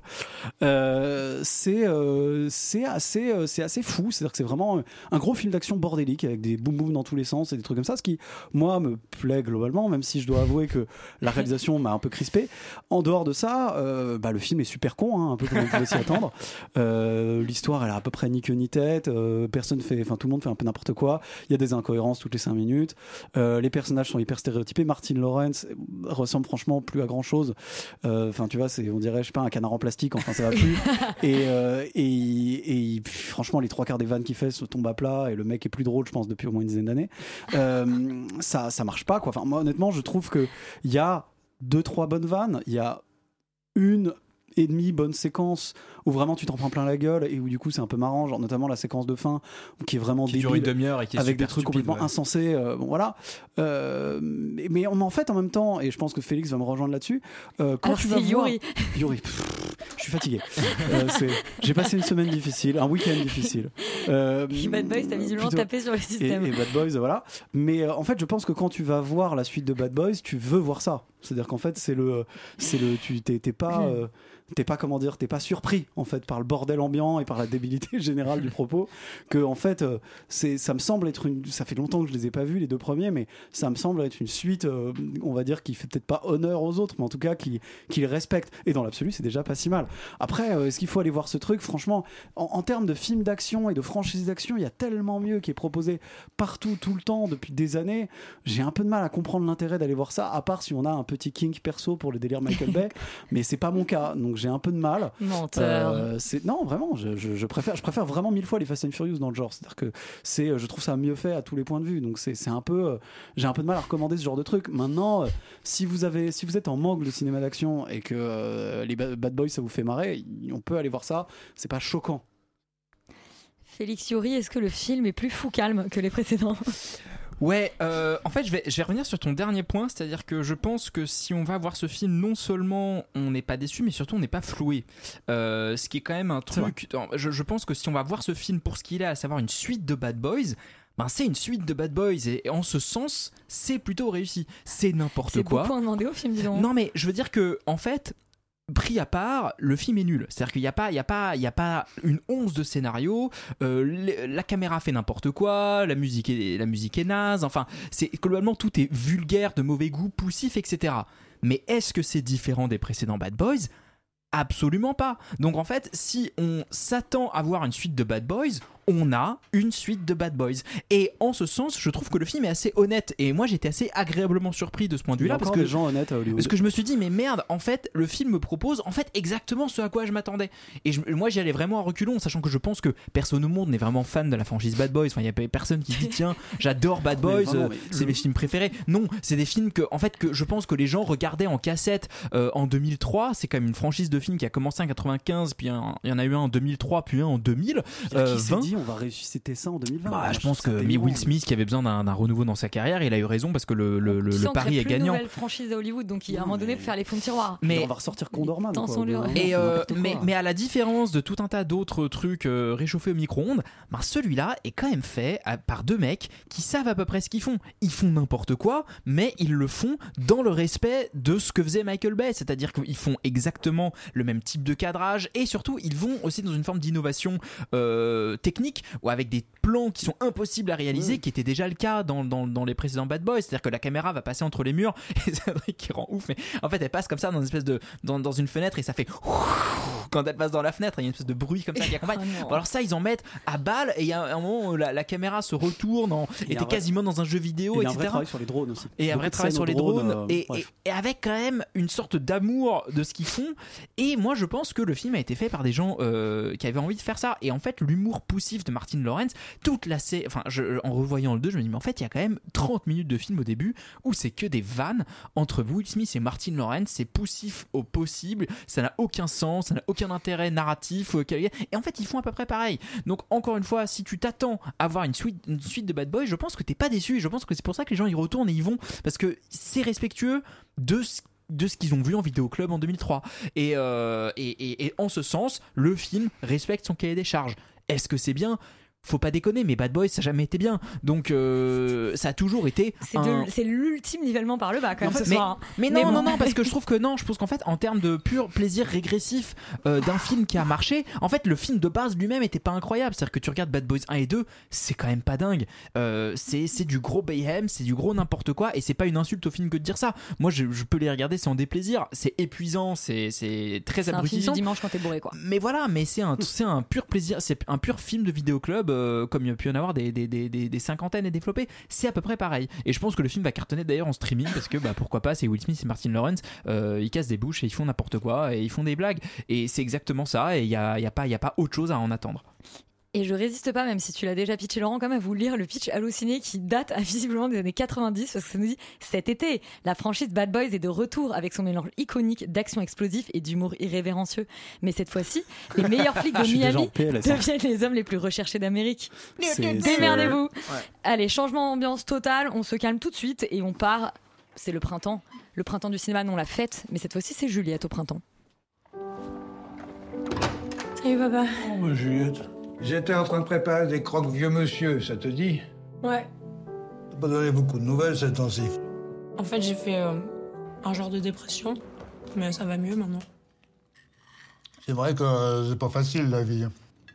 Euh, c'est, euh, c'est, assez, euh, c'est assez fou, c'est-à-dire que c'est vraiment un gros film d'action bordélique avec des boum boum dans tous les sens et des trucs comme ça, ce qui, moi, me plaît globalement, même si je dois avouer que que la réalisation m'a un peu crispé. En dehors de ça, euh, bah, le film est super con, hein, un peu comme on pouvait s'y attendre. Euh, l'histoire, elle a à peu près ni queue ni tête. Euh, personne fait, enfin tout le monde fait un peu n'importe quoi. Il y a des incohérences toutes les cinq minutes. Euh, les personnages sont hyper stéréotypés. Martin Lawrence ressemble franchement plus à grand chose. Enfin, euh, tu vois, c'est, on dirait, je sais pas, un canard en plastique. Enfin, ça va plus. et, euh, et, et franchement, les trois quarts des vannes qu'il fait se tombent à plat. Et le mec est plus drôle, je pense, depuis au moins une dizaine d'années. Euh, ça, ça marche pas, quoi. Enfin, moi, honnêtement, je trouve que il y a deux trois bonnes vannes, il y a une et demie bonne séquence où vraiment tu t'en prends plein la gueule et où du coup c'est un peu marrant, genre notamment la séquence de fin qui est vraiment qui débile, dure une demi-heure et qui est avec super des trucs stupide, complètement ouais. insensés, euh, bon voilà, euh, mais, mais en fait en même temps, et je pense que Félix va me rejoindre là-dessus, euh, quand Alors tu c'est vas voir Yuri Yuri pff, je suis fatigué, euh, c'est... j'ai passé une semaine difficile, un week-end difficile, euh, Bad Boys t'as visiblement plutôt... tapé sur le système et, et Bad Boys voilà, mais euh, en fait je pense que quand tu vas voir la suite de Bad Boys tu veux voir ça, c'est-à-dire qu'en fait c'est le, c'est le tu t'es, t'es pas euh, t'es pas comment dire t'es pas surpris en fait par le bordel ambiant et par la débilité générale du propos, que en fait euh, c'est, ça me semble être une, ça fait longtemps que je les ai pas vus les deux premiers, mais ça me semble être une suite euh, on va dire qui fait peut-être pas honneur aux autres, mais en tout cas qui, qui les respecte, et dans l'absolu c'est déjà pas si mal. Après euh, est-ce qu'il faut aller voir ce truc, franchement en, en termes de films d'action et de franchise d'action il y a tellement mieux qui est proposé partout tout le temps depuis des années, j'ai un peu de mal à comprendre l'intérêt d'aller voir ça, à part si on a un petit kink perso pour le délire Michael Bay, mais c'est pas mon cas, donc j'ai un peu de mal. Menteur. Euh, c'est... Non, vraiment, je, je, je, préfère, je préfère vraiment mille fois les Fast and Furious dans le genre. C'est-à-dire que c'est, je trouve ça mieux fait à tous les points de vue. Donc c'est, c'est un peu, euh, j'ai un peu de mal à recommander ce genre de truc. Maintenant, euh, si vous avez, si vous êtes en manque de cinéma d'action et que euh, les Bad Boys ça vous fait marrer, on peut aller voir ça. C'est pas choquant. Félix Yuri, est-ce que le film est plus fou calme que les précédents ? Ouais, euh, en fait, je vais, je vais revenir sur ton dernier point, c'est-à-dire que je pense que si on va voir ce film, non seulement on n'est pas déçu, mais surtout on n'est pas floué. Euh, ce qui est quand même un truc. Je, je pense que si on va voir ce film pour ce qu'il est, à savoir une suite de Bad Boys, ben c'est une suite de Bad Boys, et en ce sens, c'est plutôt réussi. C'est n'importe c'est quoi. C'est beaucoup demandé au film, dis donc. Non, mais je veux dire que, en fait. Pris à part, le film est nul. C'est-à-dire qu'il n'y a pas, il y a pas, il y a pas une once de scénario. Euh, la caméra fait n'importe quoi, la musique est, la musique est naze. Enfin, c'est globalement tout est vulgaire, de mauvais goût, poussif, et cetera. mais est-ce que c'est différent des précédents Bad Boys ? Absolument pas. Donc en fait, si on s'attend à voir une suite de Bad Boys, on a une suite de Bad Boys. Et en ce sens, je trouve que le film est assez honnête. Et moi, j'étais assez agréablement surpris de ce point de vue-là. Il y a Parce encore que, des gens honnêtes à Hollywood. parce que je me suis dit, mais merde, en fait, le film me propose en fait exactement ce à quoi je m'attendais. Et je, moi, j'y allais vraiment à reculons, sachant que je pense que personne au monde n'est vraiment fan de la franchise Bad Boys. Enfin, il n'y a personne qui dit, tiens, j'adore Bad Boys, vraiment, mais c'est le... mes films préférés. Non, c'est des films que, en fait, que je pense que les gens regardaient en cassette euh, en deux mille trois. C'est quand même une franchise de films qui a commencé en quatre-vingt-quinze, puis il y en a eu un en deux mille trois, puis un en deux mille. Euh, qui s'est dit, on va ressusciter ça en deux mille vingt. Bah, je pense que mais Will Smith qui avait besoin d'un, d'un renouveau dans sa carrière, il a eu raison parce que le, le, le, le pari est gagnant. Il y a une nouvelle franchise à Hollywood, donc il, à un moment donné, il faut faire les fonds de tiroir. Mais on va ressortir Condorman. Quoi, et euh, mais, mais à la différence de tout un tas d'autres trucs euh, réchauffés au micro-ondes, ben celui-là est quand même fait à, par deux mecs qui savent à peu près ce qu'ils font. Ils font n'importe quoi, mais ils le font dans le respect de ce que faisait Michael Bay, c'est-à-dire qu'ils font exactement le même type de cadrage et surtout ils vont aussi dans une forme d'innovation euh, technique ou avec des plans qui sont impossibles à réaliser, oui. qui était déjà le cas dans, dans, dans les précédents Bad Boys, c'est-à-dire que la caméra va passer entre les murs et c'est un truc qui rend ouf, mais en fait elle passe comme ça dans une espèce de dans, dans une fenêtre et ça fait quand elle passe dans la fenêtre, il y a une espèce de bruit comme ça qui accompagne. Oh bon, alors ça ils en mettent à balle et il y a un moment où la, la caméra se retourne en, et t'es quasiment dans un jeu vidéo, et et cetera. Il y a un vrai travail sur les drones aussi. Et un vrai travail sur les drones, drones euh, et, et, et avec quand même une sorte d'amour de ce qu'ils font. Et moi je pense que le film a été fait par des gens euh, qui avaient envie de faire ça. Et en fait l'humour poussif de Martin Lawrence, toute la sé- enfin je, en revoyant le deux, je me dis mais en fait il y a quand même trente minutes de film au début où c'est que des vannes entre Will Smith et Martin Lawrence, c'est poussif au possible, ça n'a aucun sens, ça n'a aucun intérêt narratif, et en fait ils font à peu près pareil. Donc encore une fois, si tu t'attends à voir une suite, une suite de Bad Boys, je pense que t'es pas déçu, je pense que c'est pour ça que les gens y retournent et y vont, parce que c'est respectueux de ce de ce qu'ils ont vu en vidéoclub en deux mille trois et, euh, et, et, et en ce sens le film respecte son cahier des charges. Est-ce que c'est bien ? Faut pas déconner, mais Bad Boys ça n'a jamais été bien, donc euh, ça a toujours été c'est, un... de, c'est l'ultime nivellement par le bas quand même ce mais, soir. mais non, mais bon. non, non, parce que je trouve que non, je pense qu'en fait, en termes de pur plaisir régressif euh, d'un film qui a marché, en fait, le film de base lui-même était pas incroyable. C'est-à-dire que tu regardes Bad Boys un et deux, c'est quand même pas dingue. Euh, c'est, c'est du gros bayhem, c'est du gros n'importe quoi, et c'est pas une insulte au film que de dire ça. Moi, je, je peux les regarder sans déplaisir. C'est épuisant, c'est, c'est très c'est abrutissant. C'est un film du dimanche quand t'es bourré, quoi. Mais voilà, mais c'est un, c'est un pur plaisir, c'est un pur film de vidéoclub, euh, comme il y a pu en avoir des, des, des, des, des cinquantaines et développés. C'est à peu près pareil. Et je pense que le film va cartonner d'ailleurs en streaming parce que bah, pourquoi pas, c'est Will Smith et Martin Lawrence, euh, ils cassent des bouches et ils font n'importe quoi et ils font des blagues. Et c'est exactement ça, et il n'y a, y a, pas, y a pas autre chose à en attendre. Et je résiste pas, même si tu l'as déjà pitché Laurent, quand même à vous lire le pitch halluciné qui date visiblement des années quatre-vingt-dix, parce que ça nous dit cet été, la franchise Bad Boys est de retour avec son mélange iconique d'action explosive et d'humour irrévérencieux. Mais cette fois-ci, les meilleurs flics de Miami deviennent les hommes les plus recherchés d'Amérique. C'est, Démerdez-vous. C'est... Ouais. Allez, changement d'ambiance total, on se calme tout de suite et on part. C'est le printemps. Le printemps du cinéma, non la fête, mais cette fois-ci c'est Juliette au printemps. Salut papa. Oh ma Juliette. J'étais en train de préparer des croques vieux monsieur, ça te dit? Ouais. T'as pas donné beaucoup de nouvelles ces temps-ci. En fait, j'ai fait euh, un genre de dépression, mais ça va mieux maintenant. C'est vrai que euh, c'est pas facile la vie.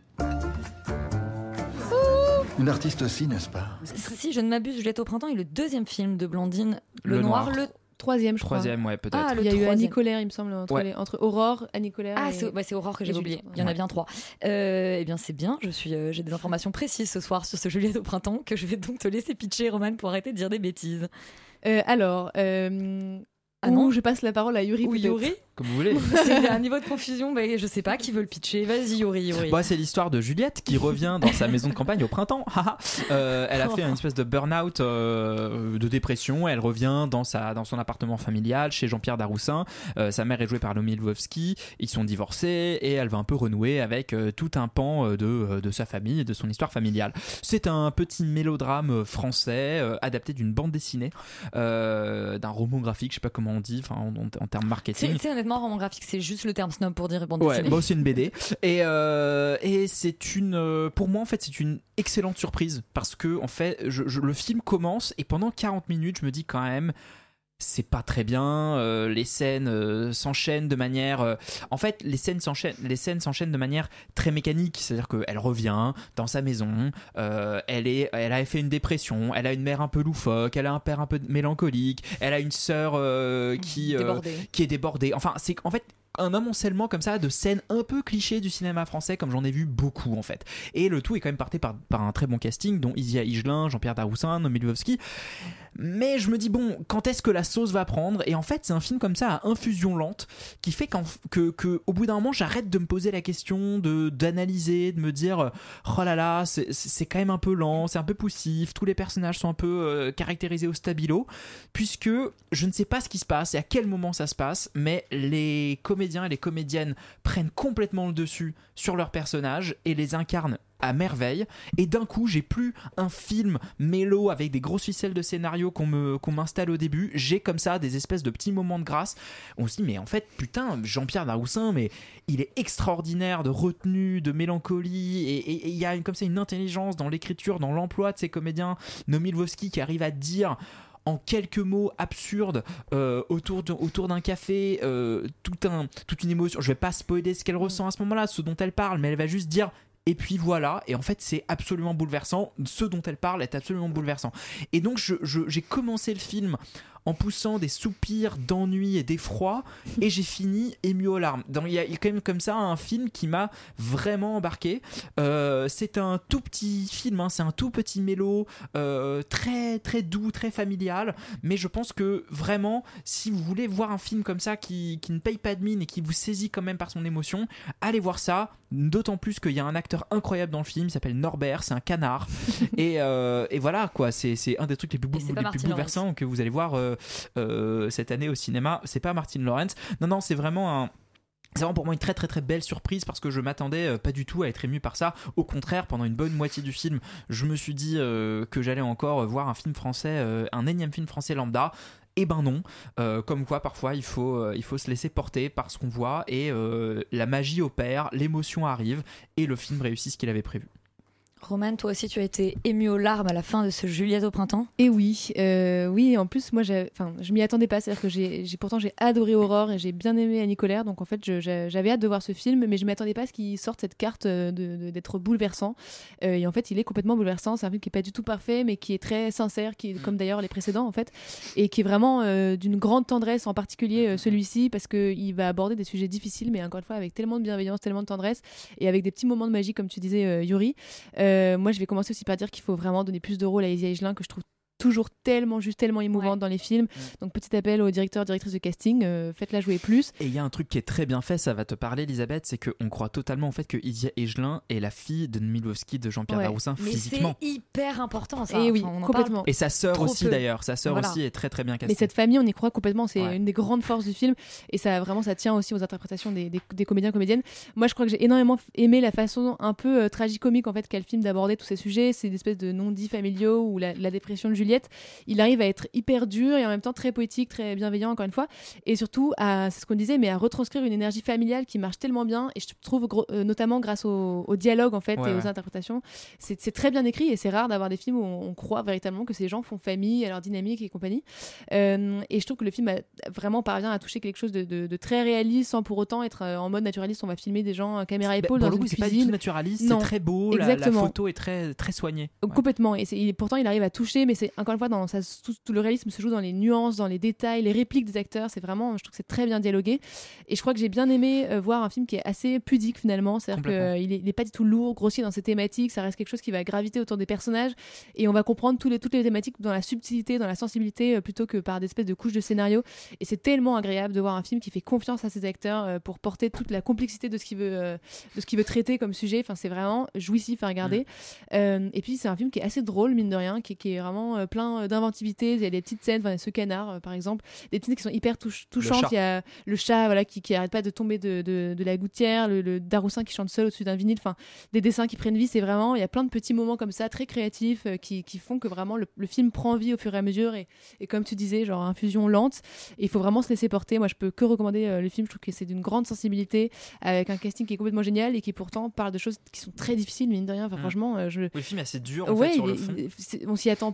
Une artiste aussi, n'est-ce pas? Si je ne m'abuse, Juliette au printemps est le deuxième film de Blandine Le, le Noir, Noir. le troisième, je crois. Troisième, ouais, peut-être. Ah, il y a troisième. eu Annie Colère, il me semble, entre, ouais. les, entre Aurore, Annie Colère. Ah, et... c'est, ouais, c'est Aurore que j'ai oublié. Il y en ouais. a bien trois. Euh, eh bien, c'est bien. Je suis, euh, j'ai des informations précises ce soir sur ce Juliette au printemps que je vais donc te laisser pitcher, Romane, pour arrêter de dire des bêtises. Euh, alors, euh... ah non, je passe la parole à Yuri. Ou Yuri. Comme vous voulez. C'est un niveau de confusion, bah, je sais pas qui veut le pitcher. Vas-y, Yuri, Yuri. Bah, c'est l'histoire de Juliette qui revient dans sa maison de campagne au printemps. euh, elle a fait une espèce de burn-out euh, de dépression. Elle revient dans, sa, dans son appartement familial chez Jean-Pierre Daroussin. Euh, sa mère est jouée par Naomi Lvovsky. Ils sont divorcés et elle va un peu renouer avec euh, tout un pan de, de sa famille et de son histoire familiale. C'est un petit mélodrame français euh, adapté d'une bande dessinée, euh, d'un roman graphique, je sais pas comment on dit, en, en, en termes marketing. C'est, c'est honnêtement, roman graphique, c'est juste le terme snob pour dire bande ouais, dessinée. Bah, c'est une B D. Et, euh, et c'est une, pour moi, en fait, c'est une excellente surprise parce que, en fait, je, je, le film commence et pendant quarante minutes, je me dis quand même, c'est pas très bien, euh, les scènes euh, s'enchaînent de manière euh, en fait les scènes s'enchaînent les scènes s'enchaînent de manière très mécanique, c'est-à-dire qu'elle revient dans sa maison, euh, elle est elle a fait une dépression, elle a une mère un peu loufoque, elle a un père un peu mélancolique, elle a une sœur euh, qui euh, qui est débordée, enfin c'est en fait un amoncellement comme ça de scènes un peu clichés du cinéma français, comme j'en ai vu beaucoup en fait. Et le tout est quand même porté par, par un très bon casting, dont Isia Higelin, Jean-Pierre Daroussin, Noémie Lvovsky. Mais je me dis bon, quand est-ce que la sauce va prendre? Et en fait c'est un film comme ça à infusion lente qui fait qu'en, que, que au bout d'un moment j'arrête de me poser la question, de, d'analyser, de me dire oh là là c'est, c'est quand même un peu lent, c'est un peu poussif, tous les personnages sont un peu euh, caractérisés au stabilo, puisque je ne sais pas ce qui se passe et à quel moment ça se passe, mais les comédiens et les comédiennes prennent complètement le dessus sur leurs personnages et les incarnent à merveille, et d'un coup j'ai plus un film mélo avec des grosses ficelles de scénario qu'on, me, qu'on m'installe au début, j'ai comme ça des espèces de petits moments de grâce. On se dit mais en fait putain Jean-Pierre Daroussin, mais il est extraordinaire de retenue, de mélancolie, et il y a une, comme ça une intelligence dans l'écriture, dans l'emploi de ces comédiens. Noémie Lvovsky qui arrive à dire en quelques mots absurdes euh, autour, de, autour d'un café euh, tout un, toute une émotion. Je vais pas spoiler ce qu'elle ressent à ce moment-là, ce dont elle parle, mais elle va juste dire et puis voilà, et en fait c'est absolument bouleversant, ce dont elle parle est absolument bouleversant. Et donc je, je, j'ai commencé le film en poussant des soupirs d'ennui et d'effroi, et j'ai fini ému aux larmes. Donc il y a quand même comme ça un film qui m'a vraiment embarqué. Euh, c'est un tout petit film, hein, c'est un tout petit mélo, euh, très très doux, très familial, mais je pense que vraiment si vous voulez voir un film comme ça qui, qui ne paye pas de mine et qui vous saisit quand même par son émotion, allez voir ça, d'autant plus qu'il y a un acteur incroyable dans le film, il s'appelle Norbert, c'est un canard, et, euh, et voilà quoi, c'est, c'est un des trucs les plus, bou- les plus bouleversants Lawrence. Que vous allez voir euh, Euh, cette année au cinéma. C'est pas Martin Lawrence, non non c'est vraiment un c'est vraiment pour moi une très très très belle surprise, parce que je m'attendais euh, pas du tout à être ému par ça. Au contraire, pendant une bonne moitié du film je me suis dit euh, que j'allais encore voir un film français, euh, un énième film français lambda. Et ben non, euh, comme quoi parfois il faut, euh, il faut se laisser porter par ce qu'on voit, et euh, la magie opère, l'émotion arrive, et le film réussit ce qu'il avait prévu. Romane, toi aussi, tu as été émue aux larmes à la fin de ce Juliette au printemps. Et oui, euh, oui. En plus, moi, enfin, je m'y attendais pas. C'est-à-dire que j'ai, j'ai pourtant j'ai adoré Aurore et j'ai bien aimé Annie Colère. Donc en fait, je, j'avais hâte de voir ce film, mais je m'y attendais pas à ce qu'il sorte cette carte de, de, d'être bouleversant. Euh, et en fait, il est complètement bouleversant. C'est un film qui est pas du tout parfait, mais qui est très sincère, qui est comme d'ailleurs les précédents en fait, et qui est vraiment euh, d'une grande tendresse, en particulier euh, celui-ci, parce que il va aborder des sujets difficiles, mais encore une fois avec tellement de bienveillance, tellement de tendresse, et avec des petits moments de magie, comme tu disais, euh, Yuri. Euh, moi, je vais commencer aussi par dire qu'il faut vraiment donner plus de rôle à Isia Higelin, que je trouve toujours tellement juste, tellement émouvante ouais. dans les films. Ouais. Donc petit appel aux directeurs, directrices de casting, euh, faites-la jouer plus. Et il y a un truc qui est très bien fait, ça va te parler Elisabeth, c'est qu'on croit totalement au fait que Isia Higelin est la fille de Noémie Lvovsky, de Jean-Pierre ouais. Daroussin physiquement. Mais c'est hyper important ça. Et oui, enfin, complètement. Et sa sœur aussi peu. d'ailleurs, sa sœur voilà. aussi est très très bien castée. Mais cette famille, on y croit complètement, c'est ouais. une des grandes forces du film, et ça vraiment ça tient aussi aux interprétations des, des, des comédiens comédiennes. Moi je crois que j'ai énormément aimé la façon un peu euh, tragicomique en fait qu'a le film d'aborder tous ces sujets, ces espèces de non-dits familiaux ou la, la dépression de Juliette. Il arrive à être hyper dur et en même temps très poétique, très bienveillant encore une fois, et surtout à, c'est ce qu'on disait, mais à retranscrire une énergie familiale qui marche tellement bien, et je trouve gros, euh, notamment grâce au, au dialogue en fait ouais, et ouais. aux interprétations, c'est, c'est très bien écrit, et c'est rare d'avoir des films où on, on croit véritablement que ces gens font famille à leur dynamique et compagnie, euh, et je trouve que le film a, vraiment parvient à toucher quelque chose de, de, de très réaliste sans pour autant être en mode naturaliste. On va filmer des gens caméra épaule bah, dans une cuisine. C'est pas du tout naturaliste, non. c'est très beau, la, la photo est très, très soignée. Ouais. Complètement, et c'est, il, pourtant il arrive à toucher, mais c'est encore une fois dans ça, tout, tout le réalisme se joue dans les nuances, dans les détails, les répliques des acteurs. C'est vraiment, je trouve que c'est très bien dialogué, et je crois que j'ai bien aimé euh, voir un film qui est assez pudique finalement, c'est-à-dire qu'il euh, est, il est pas du tout lourd, grossier dans ses thématiques, ça reste quelque chose qui va graviter autour des personnages, et on va comprendre tous les, toutes les thématiques dans la subtilité, dans la sensibilité, euh, plutôt que par des espèces de couches de scénario, et c'est tellement agréable de voir un film qui fait confiance à ses acteurs euh, pour porter toute la complexité de ce qu'il veut, euh, de ce qu'il veut traiter comme sujet. Enfin, c'est vraiment jouissif à regarder. Mmh. Euh, et puis c'est un film qui est assez drôle mine de rien, qui, qui est vraiment euh, plein d'inventivité. Il y a des petites scènes, ce canard euh, par exemple, des petites scènes qui sont hyper touch- touchantes. Il y a le chat voilà, qui, qui arrête pas de tomber de, de, de la gouttière, le, le Daroussin qui chante seul au-dessus d'un vinyle, enfin des dessins qui prennent vie. C'est vraiment, il y a plein de petits moments comme ça très créatifs euh, qui, qui font que vraiment le, le film prend vie au fur et à mesure, et, et comme tu disais, genre infusion lente, et il faut vraiment se laisser porter. Moi je peux que recommander euh, le film, je trouve que c'est d'une grande sensibilité, avec un casting qui est complètement génial et qui pourtant parle de choses qui sont très difficiles mine de rien. Enfin, mmh. franchement euh, je... oui, le film est assez dur en ouais, fait, sur il, le fond. On s'y attend pas, il y a la,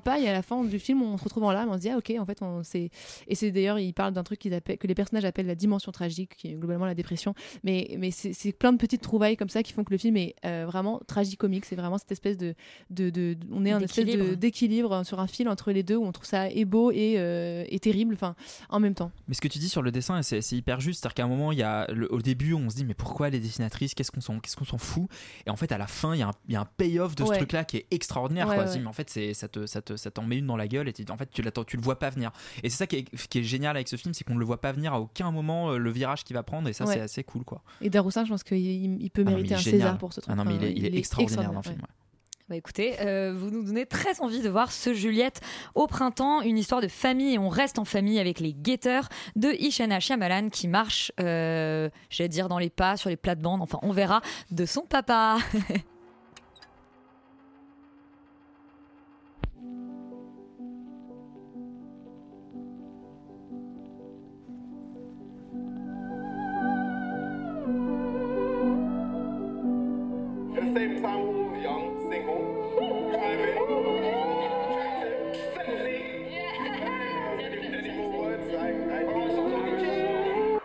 fin du film, on se retrouve en larmes, on se dit ah ok, en fait, on, c'est et c'est d'ailleurs il parle d'un truc qu'ils appellent, que les personnages appellent la dimension tragique, qui est globalement la dépression. Mais mais c'est, c'est plein de petites trouvailles comme ça qui font que le film est euh, vraiment tragicomique. C'est vraiment cette espèce de de, de, de on est un espèce de, d'équilibre sur un fil entre les deux où on trouve ça et beau et, euh, et terrible, enfin en même temps. Mais ce que tu dis sur le dessin, c'est, c'est hyper juste, c'est-à-dire qu'à un moment, il y a le, au début, on se dit mais pourquoi les dessinatrices, qu'est-ce qu'on s'en, qu'est-ce qu'on s'en fout, et en fait à la fin, il y a un, il y a un payoff de ce Ouais. truc-là qui est extraordinaire. Ouais, quoi. ouais. Mais en fait, c'est, ça te, ça te, ça t'en met une dans la gueule et tu, en fait, tu l'attends, tu le vois pas venir. Et c'est ça qui est, qui est génial avec ce film, c'est qu'on ne le voit pas venir à aucun moment, euh, le virage qu'il va prendre, et ça, Ouais. c'est assez cool, quoi. Et Daroussin, je pense qu'il il peut Ah non, mais mériter il est un génial. César pour ce truc. Ah non, mais il est, Enfin, il est extraordinaire dans le ouais. film. Ouais. Bah écoutez, euh, vous nous donnez très envie de voir ce Juliette au printemps, une histoire de famille, et on reste en famille avec les guetteurs de Ishana Shyamalan qui marche, euh, j'allais dire dans les pas, sur les plates-bandes, enfin on verra, de son papa. At the same time, we were young, single, kind of attractive, sexy. Any more words? I, I...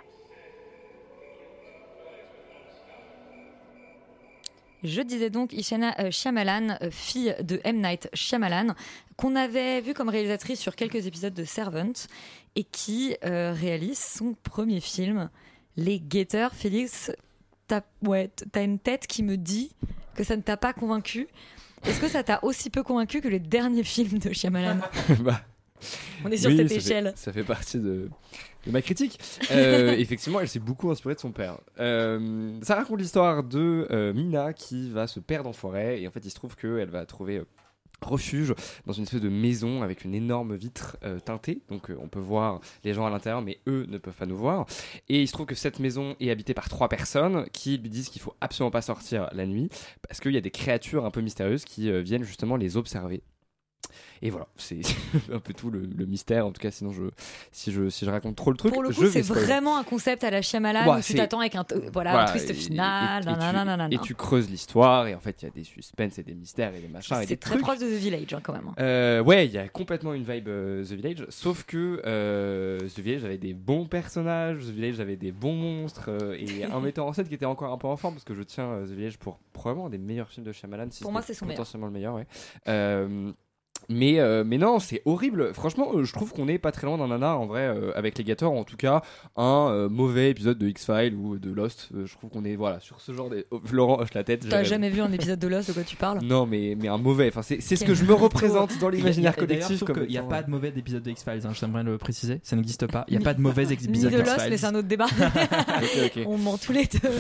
Je disais donc Ishana euh, Shyamalan, euh, fille de M. Night Shyamalan, qu'on avait vu comme réalisatrice sur quelques épisodes de Servant et qui euh, réalise son premier film, Les Guetteurs. Félix, t'as, ouais, t'as une tête qui me dit que ça ne t'a pas convaincu. Est-ce que ça t'a aussi peu convaincu que les derniers films de Shyamalan? Bah, On est sur oui, cette ça échelle. Fait, ça fait partie de, de ma critique. Euh, effectivement, elle s'est beaucoup inspirée de son père. Euh, ça raconte l'histoire de euh, Mina qui va se perdre en forêt, et en fait, il se trouve qu'elle va trouver euh, refuge dans une espèce de maison avec une énorme vitre euh, teintée. Donc, euh, on peut voir les gens à l'intérieur, mais eux ne peuvent pas nous voir. Et il se trouve que cette maison est habitée par trois personnes qui lui disent qu'il faut absolument pas sortir la nuit parce qu'il y a des créatures un peu mystérieuses qui euh, viennent justement les observer. Et voilà, c'est un peu tout le, le mystère. En tout cas, sinon, je, si, je, si je raconte trop le truc, Pour le je coup, vais c'est spoiler. vraiment un concept à la Shyamalan Ouais, où tu c'est- t'attends avec un, t- voilà, Voilà, un twist et- final. et- et tu- nanana. Et tu creuses l'histoire, et en fait, il y a des suspens et des mystères et des machins. et C'est des très trucs. proche de The Village hein, quand même. Euh, ouais, il y a complètement une vibe euh, The Village, sauf que euh, The Village avait des bons personnages, The Village avait des bons monstres euh, et un metteur en scène qui était encore un peu en forme parce que je tiens euh, The Village pour probablement un des meilleurs films de Shyamalan. Si Pour ce moi, n'est c'est son potentiellement le meilleur. Ouais. Euh, mais, euh, mais non, c'est horrible. Franchement, euh, je trouve qu'on est pas très loin d'un nanar en vrai euh, avec les Guetteurs. En tout cas, un euh, mauvais épisode de X-Files ou de Lost. Euh, je trouve qu'on est voilà sur ce genre de. Oh, Laurent hoche la tête. T'as j'ai- jamais vu un épisode de Lost de quoi tu parles? Non, mais, mais un mauvais. Enfin, c'est, c'est ce Quel que je me mytho. représente dans l'imaginaire Et d'ailleurs, collectif. je trouve Comme qu'il n'y a étant- pas de mauvais épisode de X-Files, hein, j'aimerais le préciser, ça n'existe pas. Il n'y a Ni- pas de mauvais Ni épisode de de Lost, X-Files. mais c'est un autre débat. Ok, ok. On ment tous les deux.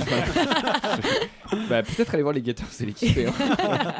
Bah, peut-être aller voir les Guetteurs, c'est l'équipe. Hein.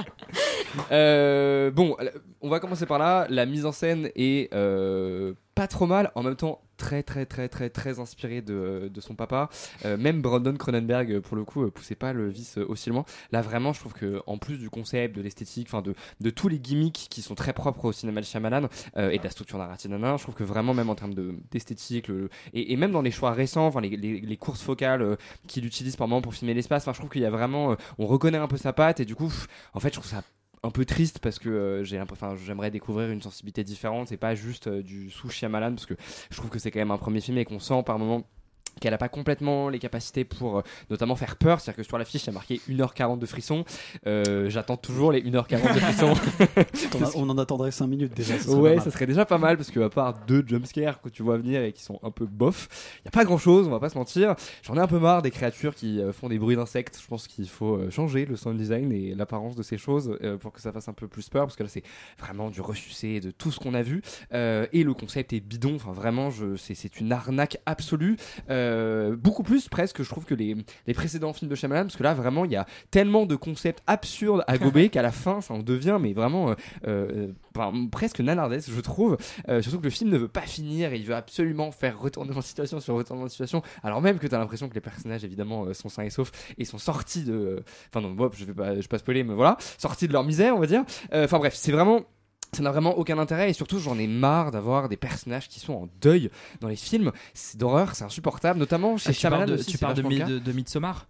Euh, bon, on va commencer par là. La mise en scène est euh, pas trop mal, en même temps très très très très très inspiré de, de son papa. Euh, même Brandon Cronenberg pour le coup poussait pas le vice aussi loin. Là vraiment, je trouve que en plus du concept, de l'esthétique, enfin de de tous les gimmicks qui sont très propres au cinéma de Shyamalan euh, et de la structure narrative, nanana, je trouve que vraiment même en termes de d'esthétique, le, et, et même dans les choix récents, enfin les, les, les courses focales euh, qu'il utilise par moment pour filmer l'espace, enfin je trouve qu'il y a vraiment, euh, on reconnaît un peu sa patte et du coup, pff, en fait, je trouve ça un peu triste parce que euh, j'ai enfin j'aimerais découvrir une sensibilité différente et pas juste euh, du sous Shyamalan parce que je trouve que c'est quand même un premier film et qu'on sent par moment qu'elle n'a pas complètement les capacités pour euh, notamment faire peur, c'est-à-dire que sur l'affiche il y a marqué une heure quarante de frissons, euh, j'attends toujours les une heure quarante de frissons. on, a- on en attendrait cinq minutes déjà. ça serait Ouais, pas mal. ça serait déjà pas mal parce qu'à part deux jumpscares que tu vois venir et qui sont un peu bof, il n'y a pas grand chose, on va pas se mentir. J'en ai un peu marre des créatures qui euh, font des bruits d'insectes. Je pense qu'il faut euh, changer le sound design et l'apparence de ces choses euh, pour que ça fasse un peu plus peur parce que là c'est vraiment du ressucé de tout ce qu'on a vu euh, et le concept est bidon. Enfin, vraiment, je, c'est, c'est une arnaque absolue. Euh, beaucoup plus presque, je trouve, que les, les précédents films de Shyamalan parce que là vraiment il y a tellement de concepts absurdes à gober qu'à la fin ça en devient mais vraiment euh, euh, enfin, presque nanardesque je trouve, euh, surtout que le film ne veut pas finir et il veut absolument faire retournement de situation sur retournement de situation alors même que t'as l'impression que les personnages évidemment euh, sont sains et saufs et sont sortis de enfin non bon, je vais pas je vais pas spoiler mais voilà, sortis de leur misère on va dire, enfin bref c'est vraiment ça n'a vraiment aucun intérêt et surtout j'en ai marre d'avoir des personnages qui sont en deuil dans les films c'est d'horreur, c'est insupportable notamment chez Ah, tu Shyamalan parles de, aussi, tu c'est parles de, vachement Mi- le cas. de, de Midsommar.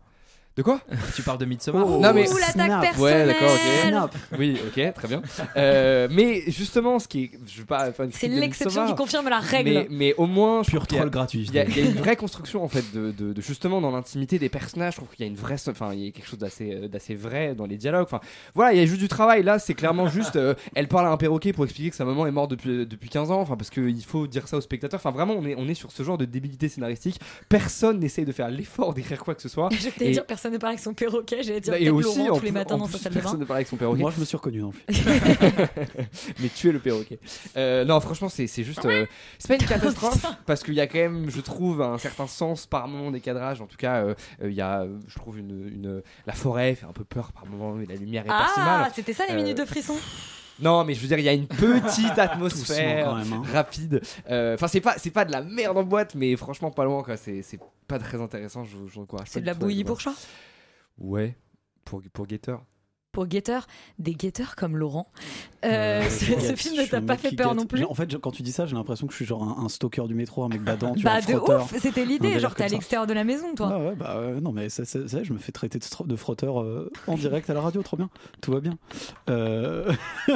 De quoi? Tu parles de Midsommar? Oh, non mais Ouh, l'attaque Snap. personnelle. Ouais, d'accord, ok. Snap. Oui, ok, très bien. Euh, mais justement, ce qui est, je veux pas faire une C'est critique de l'exception Midsommar, qui confirme la règle. Mais, mais au moins, je Pur trouve qu'il y a- troll gratuit. Il y, a, il y a une vraie construction en fait de, de, de justement dans l'intimité des personnages. Je trouve qu'il y a une vraie, enfin, il y a quelque chose d'assez, euh, d'assez vrai dans les dialogues. Enfin, voilà, il y a juste du travail. Là, c'est clairement juste, euh, elle parle à un perroquet pour expliquer que sa maman est morte depuis depuis quinze ans. Enfin, parce qu'il faut dire ça aux spectateurs. Enfin, vraiment, on est on est sur ce genre de débilité scénaristique. Personne n'essaye de faire l'effort d'écrire quoi que ce soit. Je vais Et- dire, personne ne parle avec son perroquet. J'allais dire, et peut-être aussi, Laurent en tous les plus- matins en dans plus, sa salle de bain. personne ne parle avec son perroquet. Moi, je me suis reconnu dans le film. Mais tu es le perroquet. Euh, non, franchement, c'est, c'est juste. euh, c'est pas une catastrophe parce qu'il y a quand même, je trouve, un certain sens par moment des cadrages. En tout cas, euh, euh, il y a, euh, je trouve, une, une, la forêt fait un peu peur par moment et la lumière est pas si mal. Ah, c'était ça les Euh, minutes de frisson. Non, mais je veux dire, il y a une petite atmosphère Doucement, quand même, hein. rapide. Euh, Enfin, c'est pas, c'est pas de la merde en boîte, mais franchement, pas loin, quoi. C'est, c'est pas très intéressant. Je, je encourage pas C'est de du la tout à aller bouillie voir. pour chat. Ouais, pour pour Gator. Pour guetteurs, des guetteurs comme Laurent. Euh, Euh, ce, je ce guette, film je ne suis t'a un pas mec fait qui peur guette. non plus. En fait, je- quand tu dis ça, j'ai l'impression que je suis genre un, un stalker du métro, un mec badant, tu Bah vois, un de frotteur. ouf, c'était Un l'idée, délire genre t'es à comme ça. l'extérieur de la maison toi. Ah ouais, bah euh, non, mais ça, ça, ça, je me fais traiter de, stro- de frotteur euh, en direct à la radio, trop bien, tout va bien. Euh,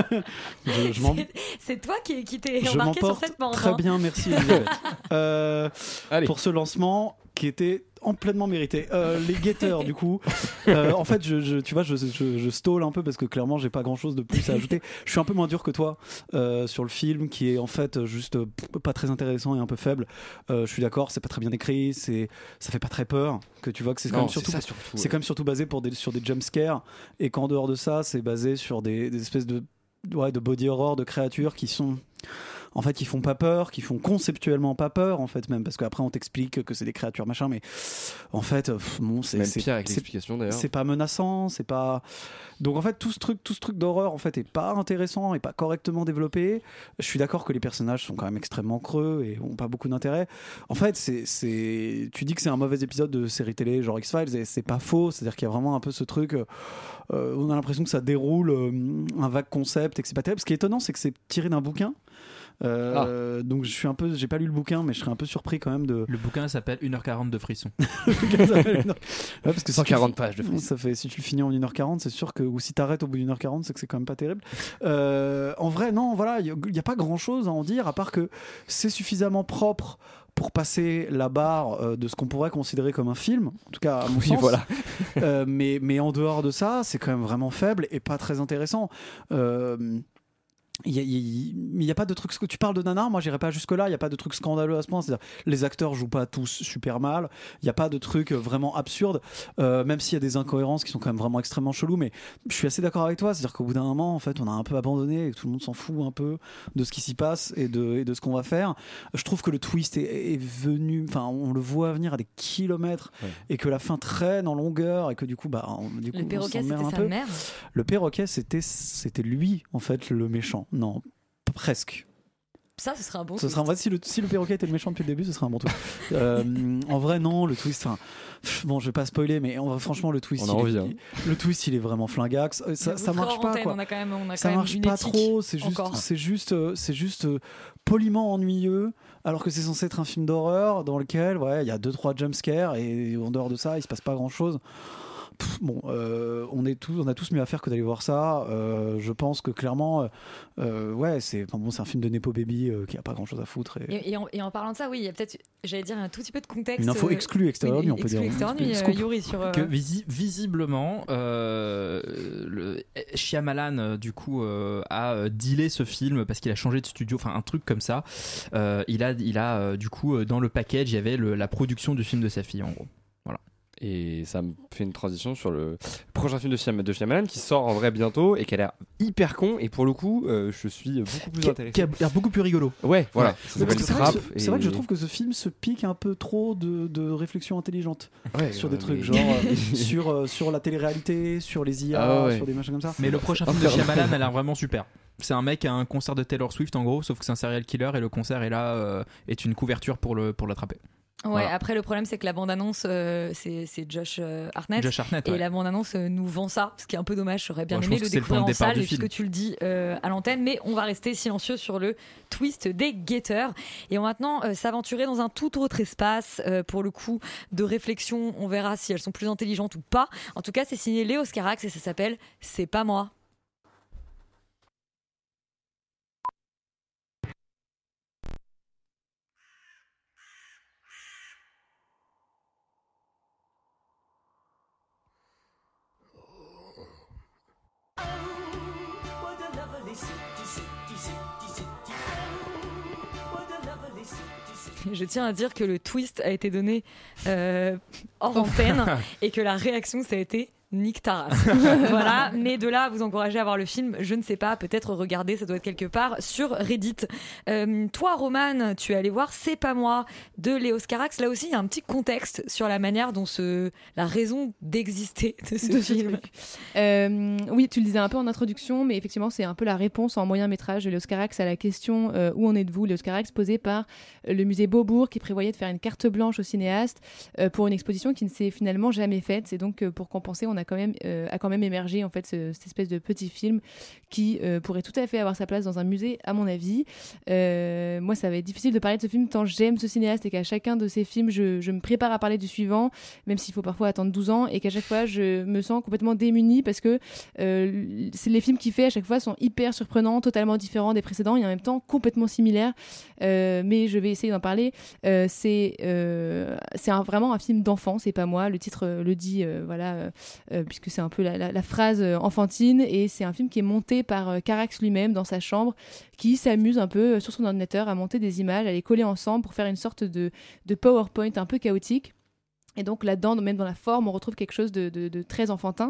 je je m'en C'est- C'est toi qui, qui t'es je embarqué sur m'emporte cette bande. très hein. bien, merci Elisabeth. Euh, Allez. pour ce lancement qui était en pleinement mérité. Euh, les guetteurs, du coup, euh, en fait, je, je- tu vois, je, je, je stall un peu parce que clairement, j'ai pas grand chose de plus à ajouter. Je suis un peu moins dur que toi euh, sur le film qui est en fait juste euh, pas très intéressant et un peu faible. Euh, je suis d'accord, c'est pas très bien écrit, c'est ça fait pas très peur. Que tu vois que c'est quand Non, même c'est surtout, ça, surtout, c'est ouais. quand même surtout basé pour des, sur des jump scares et qu'en dehors de ça, c'est basé sur des, des espèces de ouais, de body horror, de créatures qui sont en fait qui font pas peur, qui font conceptuellement pas peur en fait même parce qu'après on t'explique que c'est des créatures machin, mais en fait pff, bon c'est Même c'est pire avec c'est- l'explication d'ailleurs. c'est pas menaçant, c'est pas donc en fait tout ce truc tout ce truc d'horreur en fait est pas intéressant et pas correctement développé. Je suis d'accord que les personnages sont quand même extrêmement creux et ont pas beaucoup d'intérêt. En fait c'est c'est tu dis que c'est un mauvais épisode de série télé genre X-Files et c'est pas faux, c'est-à-dire qu'il y a vraiment un peu ce truc euh, euh, on a l'impression que ça déroule euh, un vague concept et que c'est pas terrible. Ce qui est étonnant c'est que c'est tiré d'un bouquin. Euh, donc je suis un peu, j'ai pas lu le bouquin, mais je serais un peu surpris quand même de. Le bouquin s'appelle une heure quarante de frisson. Ouais, parce que si cent quarante tu- pages de frisson. Ça fait, si tu le finis en une heure quarante, c'est sûr que, ou si t'arrêtes au bout d'une heure quarante, c'est que c'est quand même pas terrible. Euh, en vrai, non, voilà, il n'y a, pas grand chose à en dire, à part que c'est suffisamment propre pour passer la barre euh, de ce qu'on pourrait considérer comme un film, en tout cas à mon Oui, sens. voilà. Euh, mais, mais en dehors de ça, c'est quand même vraiment faible et pas très intéressant. Euh, Il n'y a, il y a pas de trucs. Tu parles de nanar, moi j'irais pas jusque-là. Il n'y a pas de trucs scandaleux à ce point. C'est-à-dire, les acteurs jouent pas tous super mal. Il n'y a pas de trucs vraiment absurdes, euh, même s'il y a des incohérences qui sont quand même vraiment extrêmement cheloues. Mais je suis assez d'accord avec toi. C'est-à-dire qu'au bout d'un moment, en fait, on a un peu abandonné et que tout le monde s'en fout un peu de ce qui s'y passe et de, et de ce qu'on va faire. Je trouve que le twist est, est venu. Enfin, on le voit venir à des kilomètres Ouais. et que la fin traîne en longueur et que du coup, bah, on, du coup, Le on perroquet, s'emmerde c'était un sa peu. mère. Le perroquet, c'était c'était lui en fait le méchant. Non, p- presque. Ça, ce serait un bon. Ce twist. serait en vrai si le, si le perroquet était le méchant depuis le début, ce serait un bon twist. Euh, en vrai, non, le twist. Enfin, pff, bon, je vais pas spoiler, mais en vrai, franchement, le twist, On a il envie, est, hein. le twist, il est vraiment flingax. Euh, Ça, Vous ça ferez marche hors pas, antenne, quoi. On a quand même, on a Ça quand même marche une pas éthique trop. C'est juste, encore. c'est juste, euh, c'est juste euh, poliment ennuyeux. Alors que c'est censé être un film d'horreur dans lequel, ouais, il y a deux trois jumpscares et en dehors de ça, il se passe pas grand chose. Pff, bon, euh, on est tous, on a tous mieux à faire que d'aller voir ça. Euh, je pense que clairement, euh, euh, ouais, c'est, enfin bon, c'est un film de Nepo Baby euh, qui a pas grand chose à foutre. Et... Et, et en, et en parlant de ça, oui, il y a peut-être, j'allais dire, un tout petit peu de contexte. Une info euh, exclue extérieure oui, nuit, on peut exclue dire. extérieure nuit, Scoop. euh, Yuri, sur. euh, Que visi- visiblement, euh, le Shyamalan euh, du coup euh, a euh, dealé ce film parce qu'il a changé de studio, enfin un truc comme ça. Euh, il a, il a euh, du coup euh, dans le package, il y avait le- la production du film de sa fille en gros. Voilà. Et ça me fait une transition sur le prochain film de, Shyam- de Shyamalan qui sort en vrai bientôt et qui a l'air hyper con. Et pour le coup, euh, je suis beaucoup plus Qui, intéressé. qui a l'air beaucoup plus rigolo. Ouais, voilà. Ouais. Ça Mais parce s'appelle que c'est vrai, Trap. que ce- et- c'est vrai que je trouve que ce film se pique un peu trop de, de réflexion intelligente Ouais, sur ouais, des trucs mais- genre euh, sur, euh, sur la télé-réalité, sur les I A, Ah ouais. sur des machins comme ça. Mais le prochain film de Shyamalan a l'air vraiment super. C'est un mec à un concert de Taylor Swift en gros, sauf que c'est un serial killer et le concert est là, euh, est une couverture pour le pour l'attraper. Ouais, Voilà. après le problème c'est que la bande-annonce euh, c'est, c'est Josh euh, Hartnett, Josh Hartnett, et ouais. la bande-annonce euh, nous vend ça, ce qui est un peu dommage. J'aurais bien Bon, je aimé pense le que c'est le découvrir point de en départ salle du puisque film. tu le dis euh, à l'antenne, mais on va rester silencieux sur le twist des guetteurs et on va maintenant euh, s'aventurer dans un tout autre espace euh, pour le coup de réflexion. On verra si elles sont plus intelligentes ou pas. En tout cas, c'est signé Léos Carax et ça s'appelle C'est pas moi. Je tiens à dire que le twist a été donné euh, hors antenne et que la réaction ça a été Nick Taras. Voilà, mais de là à vous encourager à voir le film, je ne sais pas, peut-être regarder, ça doit être quelque part sur Reddit. Euh, toi, Roman, tu es allé voir C'est pas moi de Léos Carax. Là aussi, il y a un petit contexte sur la manière dont ce, la raison d'exister de ce De ce film. truc. Euh, oui, tu le disais un peu en introduction, mais effectivement, c'est un peu la réponse en moyen métrage de Léos Carax à la question euh, où en êtes-vous, Léos Carax, posée par euh, le musée Beaubourg qui prévoyait de faire une carte blanche au cinéaste euh, pour une exposition qui ne s'est finalement jamais faite. C'est donc euh, pour compenser, on a quand même euh, a quand même émergé en fait ce, cette espèce de petit film qui euh, pourrait tout à fait avoir sa place dans un musée, à mon avis. Euh, moi, ça va être difficile de parler de ce film tant j'aime ce cinéaste et qu'à chacun de ces films, je, je me prépare à parler du suivant, même s'il faut parfois attendre douze ans, et qu'à chaque fois, je me sens complètement démunie parce que euh, c'est les films qu'il fait à chaque fois sont hyper surprenants, totalement différents des précédents et en même temps complètement similaires. Euh, mais je vais essayer d'en parler. Euh, c'est euh, c'est un, vraiment un film d'enfant, c'est pas moi. Le titre euh, le dit, euh, voilà, euh, euh, puisque c'est un peu la, la, la phrase euh, enfantine, et c'est un film qui est monté par euh, Carax lui-même dans sa chambre, qui s'amuse un peu euh, sur son ordinateur à monter des images, à les coller ensemble pour faire une sorte de, de PowerPoint un peu chaotique. Et donc là-dedans, même dans la forme, on retrouve quelque chose de, de, de très enfantin.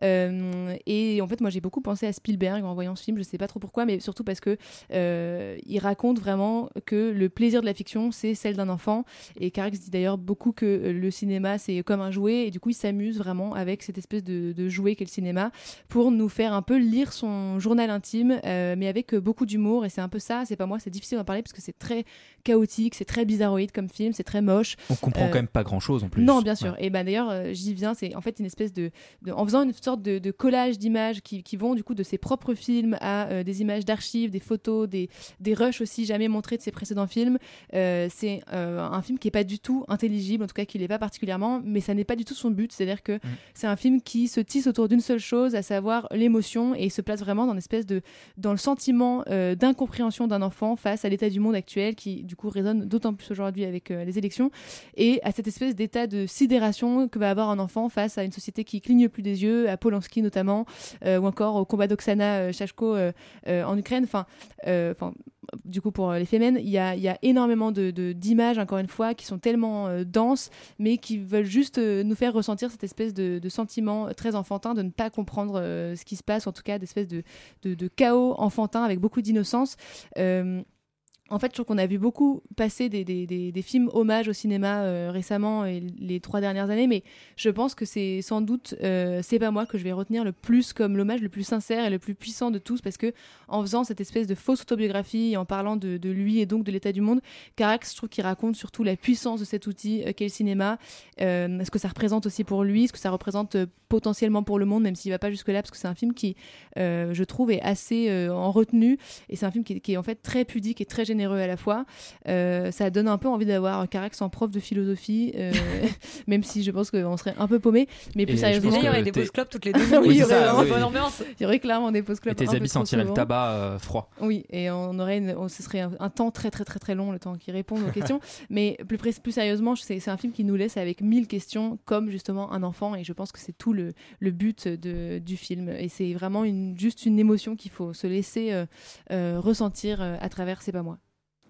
Euh, et en fait, moi, j'ai beaucoup pensé à Spielberg en voyant ce film. Je sais pas trop pourquoi, mais surtout parce que euh, il raconte vraiment que le plaisir de la fiction, c'est celle d'un enfant. Et Carax dit d'ailleurs beaucoup que le cinéma, c'est comme un jouet. Et du coup, il s'amuse vraiment avec cette espèce de, de jouet qu'est le cinéma pour nous faire un peu lire son journal intime, euh, mais avec beaucoup d'humour. Et c'est un peu ça. C'est pas moi, c'est difficile d'en parler parce que c'est très chaotique, c'est très bizarroïde comme film, c'est très moche. On comprend Euh, quand même pas grand-chose en plus. Non, bien sûr. Ouais. Et ben d'ailleurs, euh, j'y viens. C'est en fait une espèce de, de en faisant une sorte de, de collage d'images qui, qui vont du coup de ses propres films à euh, des images d'archives, des photos, des, des rushs aussi jamais montrés de ses précédents films. Euh, c'est euh, un film qui est pas du tout intelligible, en tout cas qui l'est pas particulièrement, mais ça n'est pas du tout son but. C'est-à-dire que mmh. c'est un film qui se tisse autour d'une seule chose, à savoir l'émotion, et il se place vraiment dans une espèce de dans le sentiment euh, d'incompréhension d'un enfant face à l'état du monde actuel, qui du coup résonne d'autant plus aujourd'hui avec euh, les élections, et à cette espèce d'état de sidération que va avoir un enfant face à une société qui cligne plus des yeux, à Polanski notamment, euh, ou encore au combat d'Oksana euh, Shashko euh, euh, en Ukraine. Enfin, euh, du coup pour les Femen, il y a, y a énormément de, de, d'images, encore une fois, qui sont tellement euh, denses, mais qui veulent juste euh, nous faire ressentir cette espèce de, de sentiment très enfantin de ne pas comprendre euh, ce qui se passe, en tout cas d'espèce de, de, de chaos enfantin avec beaucoup d'innocence. Euh, En fait, je trouve qu'on a vu beaucoup passer des, des, des, des films hommages au cinéma euh, récemment et les trois dernières années, mais je pense que c'est sans doute euh, C'est pas moi que je vais retenir le plus comme l'hommage le plus sincère et le plus puissant de tous, parce que en faisant cette espèce de fausse autobiographie et en parlant de, de lui et donc de l'état du monde, Carax, je trouve qu'il raconte surtout la puissance de cet outil euh, qu'est le cinéma, euh, ce que ça représente aussi pour lui, ce que ça représente euh, potentiellement pour le monde, même s'il va pas jusque là, parce que c'est un film qui, euh, je trouve, est assez euh, en retenue, et c'est un film qui, qui est en fait très pudique et très généreux à la fois. Euh, ça donne un peu envie d'avoir Carax en prof de philosophie, euh, même si je pense qu'on serait un peu paumé, mais plus et sérieusement, il y aurait des pauses clopes toutes les deux oui, minutes. il y aurait une oui. bonne ambiance. Il y aurait clairement des pauses clopes. Et tes habits sentiraient le tabac euh, froid. Oui, et on aurait, une, on, ce serait un, un temps très très très très long, le temps qu'ils répondent aux questions. Mais plus, plus sérieusement, c'est, c'est un film qui nous laisse avec mille questions, comme justement un enfant, et je pense que c'est tout le, le but de, du film. Et c'est vraiment une, juste une émotion qu'il faut se laisser euh, euh, ressentir euh, à travers C'est pas moi.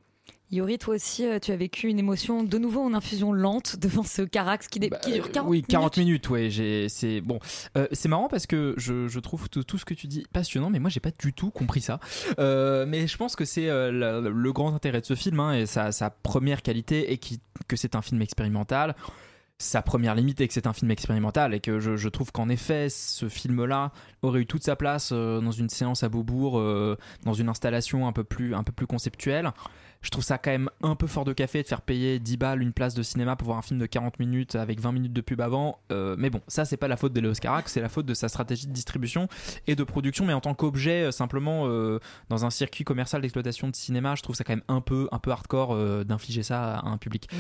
Yori, toi aussi, tu as vécu une émotion de nouveau en infusion lente devant ce Carax qui, dé- bah, qui dure quarante oui, quarante minutes. minutes, ouais. J'ai, c'est bon. Euh, c'est marrant parce que je, je trouve tout, tout ce que tu dis passionnant, mais moi j'ai pas du tout compris ça. Euh, mais je pense que c'est euh, le, le grand intérêt de ce film, hein, et sa, sa première qualité, et qui, que c'est un film expérimental. Sa première limite est que c'est un film expérimental, et que je, je trouve qu'en effet ce film-là aurait eu toute sa place euh, dans une séance à Beaubourg, euh, dans une installation un peu plus, un peu plus conceptuelle. je trouve ça quand même un peu fort de café de faire payer dix balles une place de cinéma pour voir un film de quarante minutes avec vingt minutes de pub avant. Euh, mais bon, ça, c'est pas la faute de Léos Carax, c'est la faute de sa stratégie de distribution et de production. Mais en tant qu'objet, euh, simplement, euh, dans un circuit commercial d'exploitation de cinéma, je trouve ça quand même un peu, un peu hardcore euh, d'infliger ça à un public. Mmh.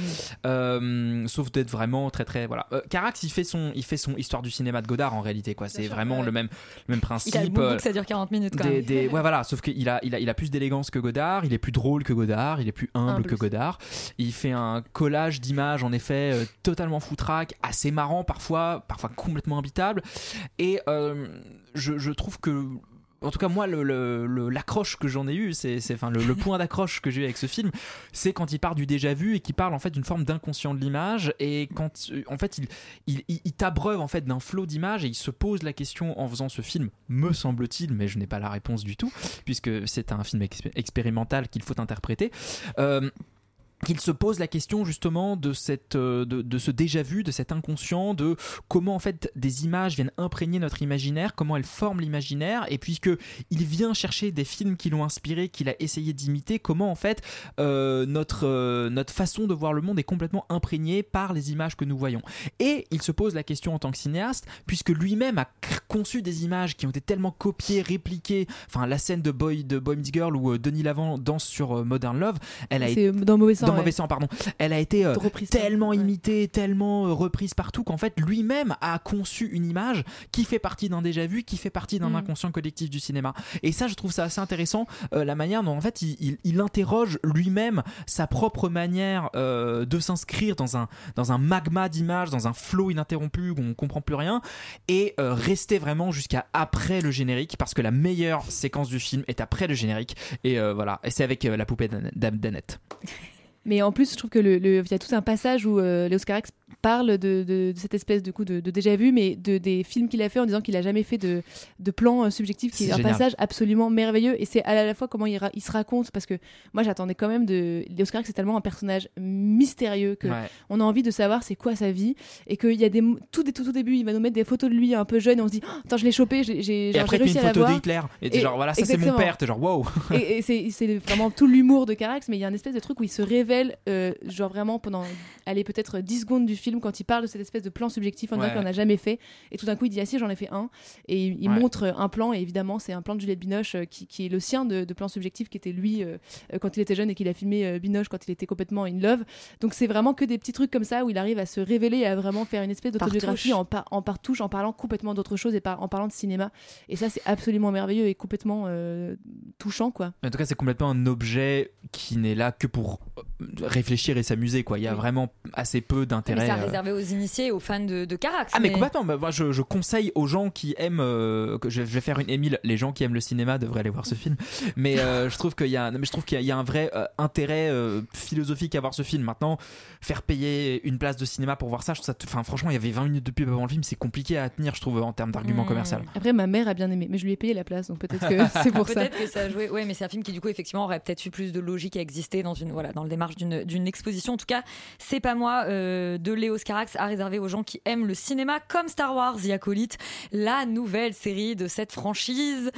Euh, sauf d'être vraiment très, très. Voilà. Euh, Carax, il fait, son, il fait son Histoire du cinéma de Godard en réalité, quoi. C'est sûr, vraiment ouais. le, même, le même principe. Il a le bon goût que ça dure quarante minutes quand des, même. Des, ouais, voilà. Sauf qu'il a, il a, il a plus d'élégance que Godard, il est plus drôle que Godard. Il est plus humble, humble que Godard. Il fait un collage d'images en effet euh, totalement foutraque, assez marrant parfois, parfois complètement imbitable. Et euh, je, je trouve que en tout cas moi le, le, le, l'accroche que j'en ai eu c'est, c'est, enfin, le, le point d'accroche que j'ai eu avec ce film, c'est quand il part du déjà vu et qu'il parle en fait d'une forme d'inconscient de l'image, et quand en fait il, il, il, il t'abreuve en fait d'un flot d'images et il se pose la question en faisant ce film, me semble-t-il, mais je n'ai pas la réponse du tout puisque c'est un film expé- expérimental qu'il faut interpréter, euh, qu'il se pose la question justement de, cette, de, de ce déjà-vu, de cet inconscient, de comment en fait des images viennent imprégner notre imaginaire, comment elles forment l'imaginaire, et puisque il vient chercher des films qui l'ont inspiré, qu'il a essayé d'imiter, comment en fait euh, notre, euh, notre façon de voir le monde est complètement imprégnée par les images que nous voyons. Et il se pose la question en tant que cinéaste, puisque lui-même a conçu des images qui ont été tellement copiées, répliquées, enfin la scène de Boy, de Boy Meets Girl où euh, Denis Lavant danse sur euh, Modern Love, elle a c'est été dans Mauvais Sang. Dans Mauvais Sang, pardon. Elle a été euh, tellement imitée, tellement euh, reprise partout qu'en fait lui-même a conçu une image qui fait partie d'un déjà vu, qui fait partie d'un mmh. inconscient collectif du cinéma. Et ça, je trouve ça assez intéressant, euh, la manière dont en fait il, il, il interroge lui-même sa propre manière euh, de s'inscrire dans un, dans un magma d'images, dans un flow ininterrompu où on comprend plus rien, et euh, rester vraiment jusqu'à après le générique, parce que la meilleure séquence du film est après le générique. Et euh, voilà, et c'est avec euh, la poupée d'Annette. Mais en plus, je trouve que le, le, il y a tout un passage où euh, Léos Carax parle de, de, de cette espèce de coup de, de déjà vu, mais de, des films qu'il a fait en disant qu'il a jamais fait de, de plan euh, subjectif, qui est, est un génial. Passage absolument merveilleux. Et c'est à la fois comment il, ra- il se raconte, parce que moi j'attendais quand même de Léos Carax, c'est tellement un personnage mystérieux que ouais. on a envie de savoir c'est quoi sa vie, et qu'il y a des tout, tout, tout au début il va nous mettre des photos de lui un peu jeune et on se dit oh, attends je l'ai chopé, j'ai, j'ai, et genre, après j'ai réussi une à photo l'avoir. d'Hitler et t'es et, genre voilà ça exactement. C'est mon père, t'es genre wow. et, et c'est, c'est vraiment tout l'humour de Carax, mais il y a une espèce de truc où il se révèle euh, genre vraiment pendant allez, peut-être dix secondes du film quand il parle de cette espèce de plan subjectif en disant ouais. qu'il n'en a jamais fait, et tout d'un coup il dit ah si j'en ai fait un, et il, il ouais. montre un plan, et évidemment c'est un plan de Juliette Binoche euh, qui, qui est le sien de, de plan subjectif, qui était lui euh, quand il était jeune et qu'il a filmé euh, Binoche quand il était complètement in love. Donc c'est vraiment que des petits trucs comme ça où il arrive à se révéler et à vraiment faire une espèce d'autobiographie en, par, en par touche, en parlant complètement d'autre chose et par, en parlant de cinéma, et ça c'est absolument merveilleux et complètement euh, touchant quoi. En tout cas c'est complètement un objet qui n'est là que pour réfléchir et s'amuser quoi. Il y a oui. vraiment assez peu d'intérêt. Mais c'est euh... réservé aux initiés, aux fans de, de Carax. Ah mais, mais complètement. Bah, moi, je, je conseille aux gens qui aiment. Euh, que je vais faire une Émile. Les gens qui aiment le cinéma devraient aller voir ce film. Mais euh, je trouve qu'il y a, mais je trouve qu'il y a, il y a un vrai euh, intérêt euh, philosophique à voir ce film. Maintenant, faire payer une place de cinéma pour voir ça, je trouve ça. Enfin, franchement, il y avait vingt minutes de pub avant le film. C'est compliqué à tenir, je trouve, en termes d'argument mmh. commercial. Après, ma mère a bien aimé, mais je lui ai payé la place, donc peut-être que c'est pour peut-être ça. Peut-être que ça a joué. Ouais, mais c'est un film qui du coup effectivement aurait peut-être eu plus de logique à exister dans une voilà dans le démarche d'une d'une exposition. En tout cas, c'est pas moi euh, de Léos Carax à réserver aux gens qui aiment le cinéma comme Star Wars The Acolyte, la nouvelle série de cette franchise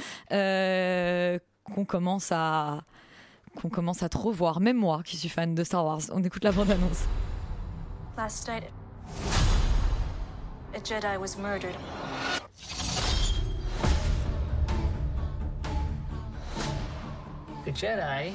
euh, qu'on commence à qu'on commence à trop voir. Même moi qui suis fan de Star Wars. On écoute la bande-annonce. Last night, a Jedi was murdered. The Jedi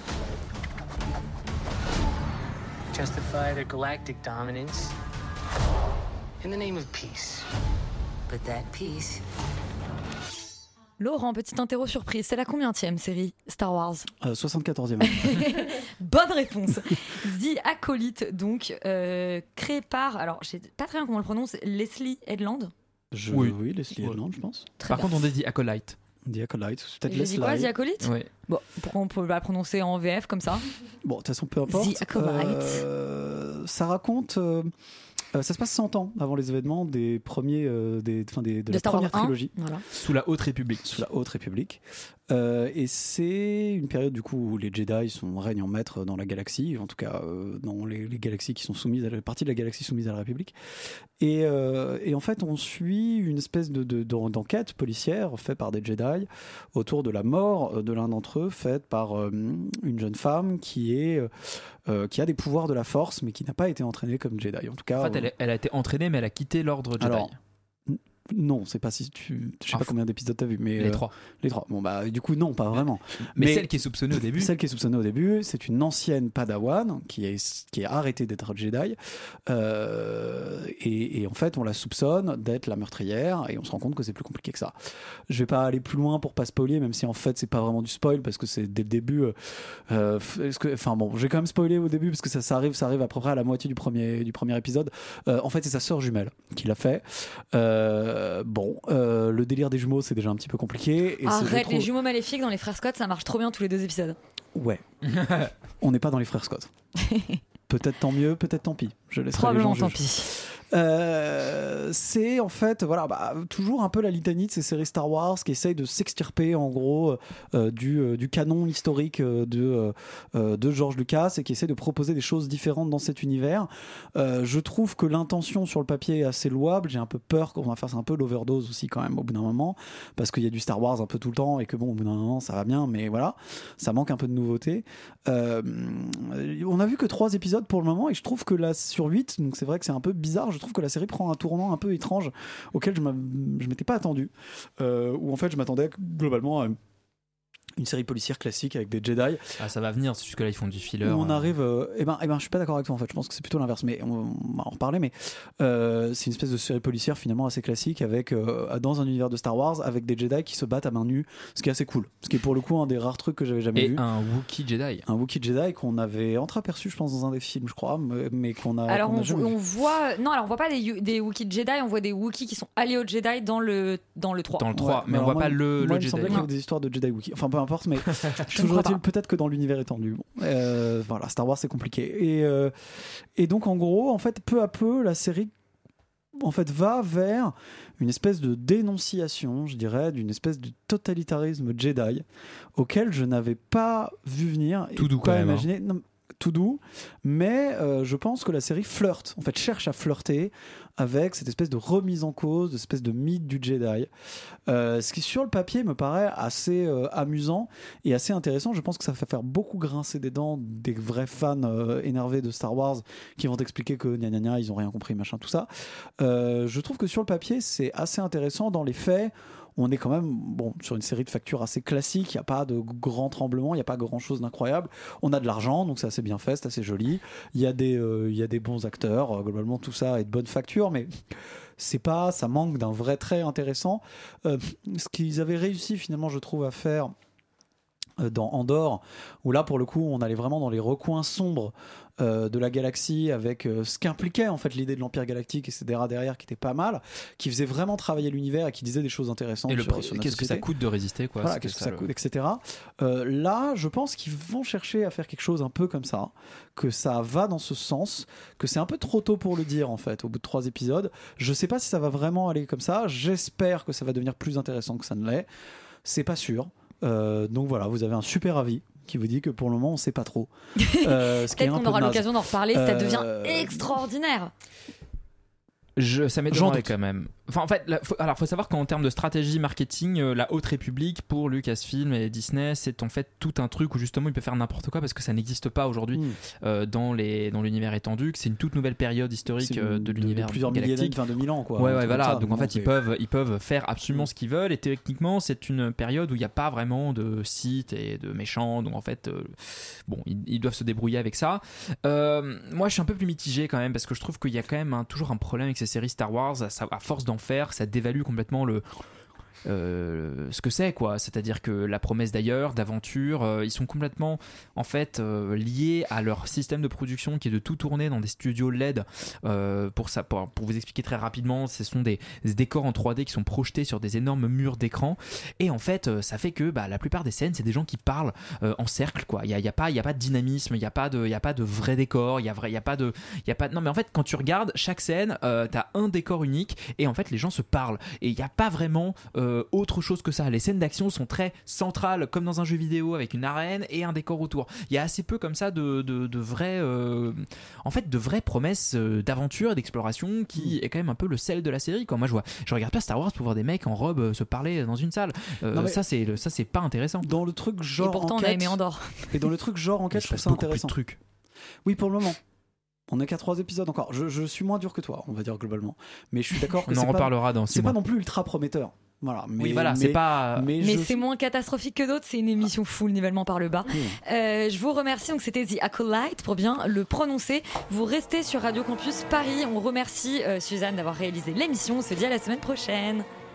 justify their galactic dominance in the name of peace. But that peace... Laurent, petite interro surprise, c'est la combientième série Star Wars? euh, soixante-quatorzième. Bonne réponse. The Acolyte, donc, euh, créé par, alors je sais pas très bien comment on le prononce, Leslie Headland. Je, oui. oui, Leslie ouais. Headland, je pense. Très Par bien. contre, on dit The Acolyte. The Acolyte, c'est peut-être J'ai Leslie. dit quoi, The Acolyte? Oui. Bon, pourquoi on peut pas prononcer en V F comme ça? Bon, de toute façon, peu importe. The Acolyte. Euh, ça raconte... Euh... Euh, ça se passe cent ans avant les événements des premiers, euh, des, enfin des, de, De la Star Wars première un, trilogie. voilà. Sous la Haute République. Sous la Haute République. Euh, et c'est une période du coup où les Jedi sont règnent en maître dans la galaxie, en tout cas euh, dans les, les galaxies qui sont soumises à la partie de la galaxie soumise à la République. Et, euh, et en fait, on suit une espèce de, de, de- d'enquête policière faite par des Jedi autour de la mort de l'un d'entre eux, faite par euh, une jeune femme qui est euh, qui a des pouvoirs de la Force, mais qui n'a pas été entraînée comme Jedi. En tout cas, En fait, elle, euh, est- elle a été entraînée, mais elle a quitté l'ordre Jedi. alors, n- non, c'est pas si tu. Je sais Ah, pas combien d'épisodes t'as vu, mais les euh, trois. Les trois. Bon bah du coup non, pas vraiment. Mais celle qui est soupçonnée au début. Celle qui est soupçonnée au début, c'est une ancienne Padawan qui est qui est arrêtée d'être Jedi, euh, et, et en fait on la soupçonne d'être la meurtrière, et on se rend compte que c'est plus compliqué que ça. Je vais pas aller plus loin pour pas spoiler, même si en fait c'est pas vraiment du spoil parce que c'est dès le début. euh, est-ce que, enfin bon, je vais quand même spoiler au début parce que ça, ça arrive, ça arrive à peu près à la moitié du premier du premier épisode. Euh, en fait, c'est sa sœur jumelle qui l'a fait. Euh, bon, euh, le délire des jumeaux, c'est déjà un petit peu compliqué. Et c'est- je Arrête, trouve- les jumeaux maléfiques dans les frères Scott, ça marche trop bien tous les deux épisodes. Ouais. On n'est pas dans les frères Scott. Peut-être tant mieux, peut-être tant pis. Je laisserai Probablement les gens tant juger. pis. Euh, c'est en fait voilà bah, toujours un peu la litanie de ces séries Star Wars qui essayent de s'extirper en gros euh, du, euh, du canon historique euh, de, euh, de George Lucas et qui essayent de proposer des choses différentes dans cet univers. Euh, je trouve que l'intention sur le papier est assez louable. J'ai un peu peur qu'on va faire un peu l'overdose aussi quand même au bout d'un moment parce qu'il y a du Star Wars un peu tout le temps et que bon au bout d'un moment ça va bien, mais voilà, ça manque un peu de nouveauté. Euh, on a vu que trois épisodes pour le moment et je trouve que là sur huit, donc c'est vrai que c'est un peu bizarre, je trouve que la série prend un tournant un peu étrange auquel je ne m'étais pas attendu, euh, où en fait je m'attendais globalement à une série policière classique avec des Jedi. Ah, ça va venir, jusque là ils font du filler. Où on euh. arrive, euh, eh ben, eh ben, je suis pas d'accord avec toi en fait. Je pense que c'est plutôt l'inverse, mais on, on va en reparler. Mais euh, c'est une espèce de série policière finalement assez classique avec euh, dans un univers de Star Wars avec des Jedi qui se battent à main nue, ce qui est assez cool. Ce qui est pour le coup un des rares trucs que j'avais jamais Et vu. un Wookiee Jedi. Un Wookiee Jedi qu'on avait entreaperçu, je pense, dans un des films, je crois, mais, mais qu'on a. Alors qu'on a on, jamais on vu. voit, non, alors on voit pas des, Yu- des Wookiees Jedi, on voit des Wookiees qui sont alliés aux Jedi dans le dans le trois. Dans le trois, Ouais, mais on alors voit moi, pas le, moi, le il me semblait Jedi. qu'il y avait des histoires de Jedi Wookiee. Enfin, peu importe, mais Je ne toujours crois est-il peut-être que dans l'univers étendu. Bon. Euh, voilà, Star Wars c'est compliqué. Et, euh, et donc en gros, en fait, peu à peu, la série en fait va vers une espèce de dénonciation, je dirais, d'une espèce de totalitarisme Jedi auquel je n'avais pas vu venir. Tout et doux pas quand même, imaginé. Non, tout doux, mais euh, je pense que la série flirte, en fait cherche à flirter avec cette espèce de remise en cause, de espèce de mythe du Jedi, euh, ce qui sur le papier me paraît assez euh, amusant et assez intéressant. Je pense que ça va faire beaucoup grincer des dents des vrais fans euh, énervés de Star Wars qui vont t'expliquer que gna gna gna, ils ont rien compris, machin, tout ça. Euh, je trouve que sur le papier c'est assez intéressant. Dans les faits, on est quand même bon, sur une série de factures assez classique, il n'y a pas de grands tremblements, il n'y a pas grand chose d'incroyable. On a de l'argent, donc c'est assez bien fait, c'est assez joli. Il y a des, euh, il y a des bons acteurs, euh, globalement tout ça est de bonne facture, mais c'est pas, ça manque d'un vrai trait intéressant. Euh, ce qu'ils avaient réussi finalement, je trouve, à faire euh, dans Andor, où là pour le coup on allait vraiment dans les recoins sombres euh, de la galaxie avec euh, ce qu'impliquait en fait l'idée de l'Empire Galactique, et cetera derrière, qui était pas mal, qui faisait vraiment travailler l'univers et qui disait des choses intéressantes Et le sur, prix- sur notre qu'est-ce que ça société. coûte de résister, quoi. Voilà, C'était qu'est-ce que ça, ça le- coûte, et cetera. Euh, là, je pense qu'ils vont chercher à faire quelque chose un peu comme ça, que ça va dans ce sens, que c'est un peu trop tôt pour le dire en fait. Au bout de trois épisodes, je sais pas si ça va vraiment aller comme ça. J'espère que ça va devenir plus intéressant que ça ne l'est. C'est pas sûr. Euh, donc voilà, vous avez un super avis qui vous dit que pour le moment on sait pas trop. Euh, ce qui est Peut-être un qu'on peu aura naze. l'occasion d'en reparler, ça Euh, devient extraordinaire. Je, ça J'en m'étonnerait doute. quand même. Enfin, en fait, là, faut, alors faut savoir qu'en termes de stratégie marketing, euh, la Haute République pour Lucasfilm et Disney, c'est en fait tout un truc où justement il peut faire n'importe quoi parce que ça n'existe pas aujourd'hui Mm. euh, dans les dans l'univers étendu. Que c'est une toute nouvelle période historique C'est euh, de de- de l'univers plusieurs milliers galactique. d'années, enfin, de mille ans, quoi. Ouais, Un ouais, truc voilà. comme ça. Donc en Donc, fait, ils c'est- peuvent ils peuvent faire absolument Mm. ce qu'ils veulent et techniquement, c'est une période où il n'y a pas vraiment de Sith et de méchants. Donc en fait, euh, bon, ils, ils doivent se débrouiller avec ça. Euh, moi, je suis un peu plus mitigé quand même parce que je trouve qu'il y a quand même un- toujours un problème avec ces séries Star Wars. Ça, à force d'en faire, ça dévalue complètement le euh, ce que c'est, quoi. C'est-à-dire que la promesse d'ailleurs, d'aventure, euh, ils sont complètement en fait euh, liés à leur système de production qui est de tout tourner dans des studios L E D. Euh, pour, ça, pour, pour vous expliquer très rapidement, ce sont des, des décors en trois D qui sont projetés sur des énormes murs d'écran. Et en fait, euh, ça fait que bah, la plupart des scènes, c'est des gens qui parlent euh, en cercle, quoi. Il n'y a, y a, pas, y a pas de dynamisme, il n'y a, a pas de vrai décor, il n'y a, y a pas de. Y a pas, non, mais en fait, quand tu regardes chaque scène, euh, tu as un décor unique et en fait, les gens se parlent. Et il n'y a pas vraiment euh, autre chose que ça. Les scènes d'action sont très centrales, comme dans un jeu vidéo, avec une arène et un décor autour. Il y a assez peu comme ça de, de, de vraies, euh, en fait, de vraies promesses euh, d'aventure et d'exploration qui est quand même un peu le sel de la série. Quand moi, je vois, je regarde pas Star Wars pour voir des mecs en robe euh, se parler dans une salle. Euh, non, ça, c'est ça, c'est pas intéressant. Dans le truc genre et pourtant, enquête, on a aimé Andorre. Et dans le truc genre enquête, je trouve ça intéressant. Trucs. Oui, pour le moment. On n'a qu'à trois épisodes encore. Je, je suis moins dur que toi, on va dire globalement. Mais je suis d'accord que on c'est en pas, reparlera dans six c'est mois. pas non plus ultra prometteur. Voilà, mais, oui, voilà, mais, c'est pas. Mais, mais je... c'est moins catastrophique que d'autres. C'est une émission full nivellement par le bas. Mmh. Euh, je vous remercie. Donc c'était The Acolyte pour bien le prononcer. Vous restez sur Radio Campus Paris. On remercie euh, Suzanne d'avoir réalisé l'émission. On se dit à la semaine prochaine.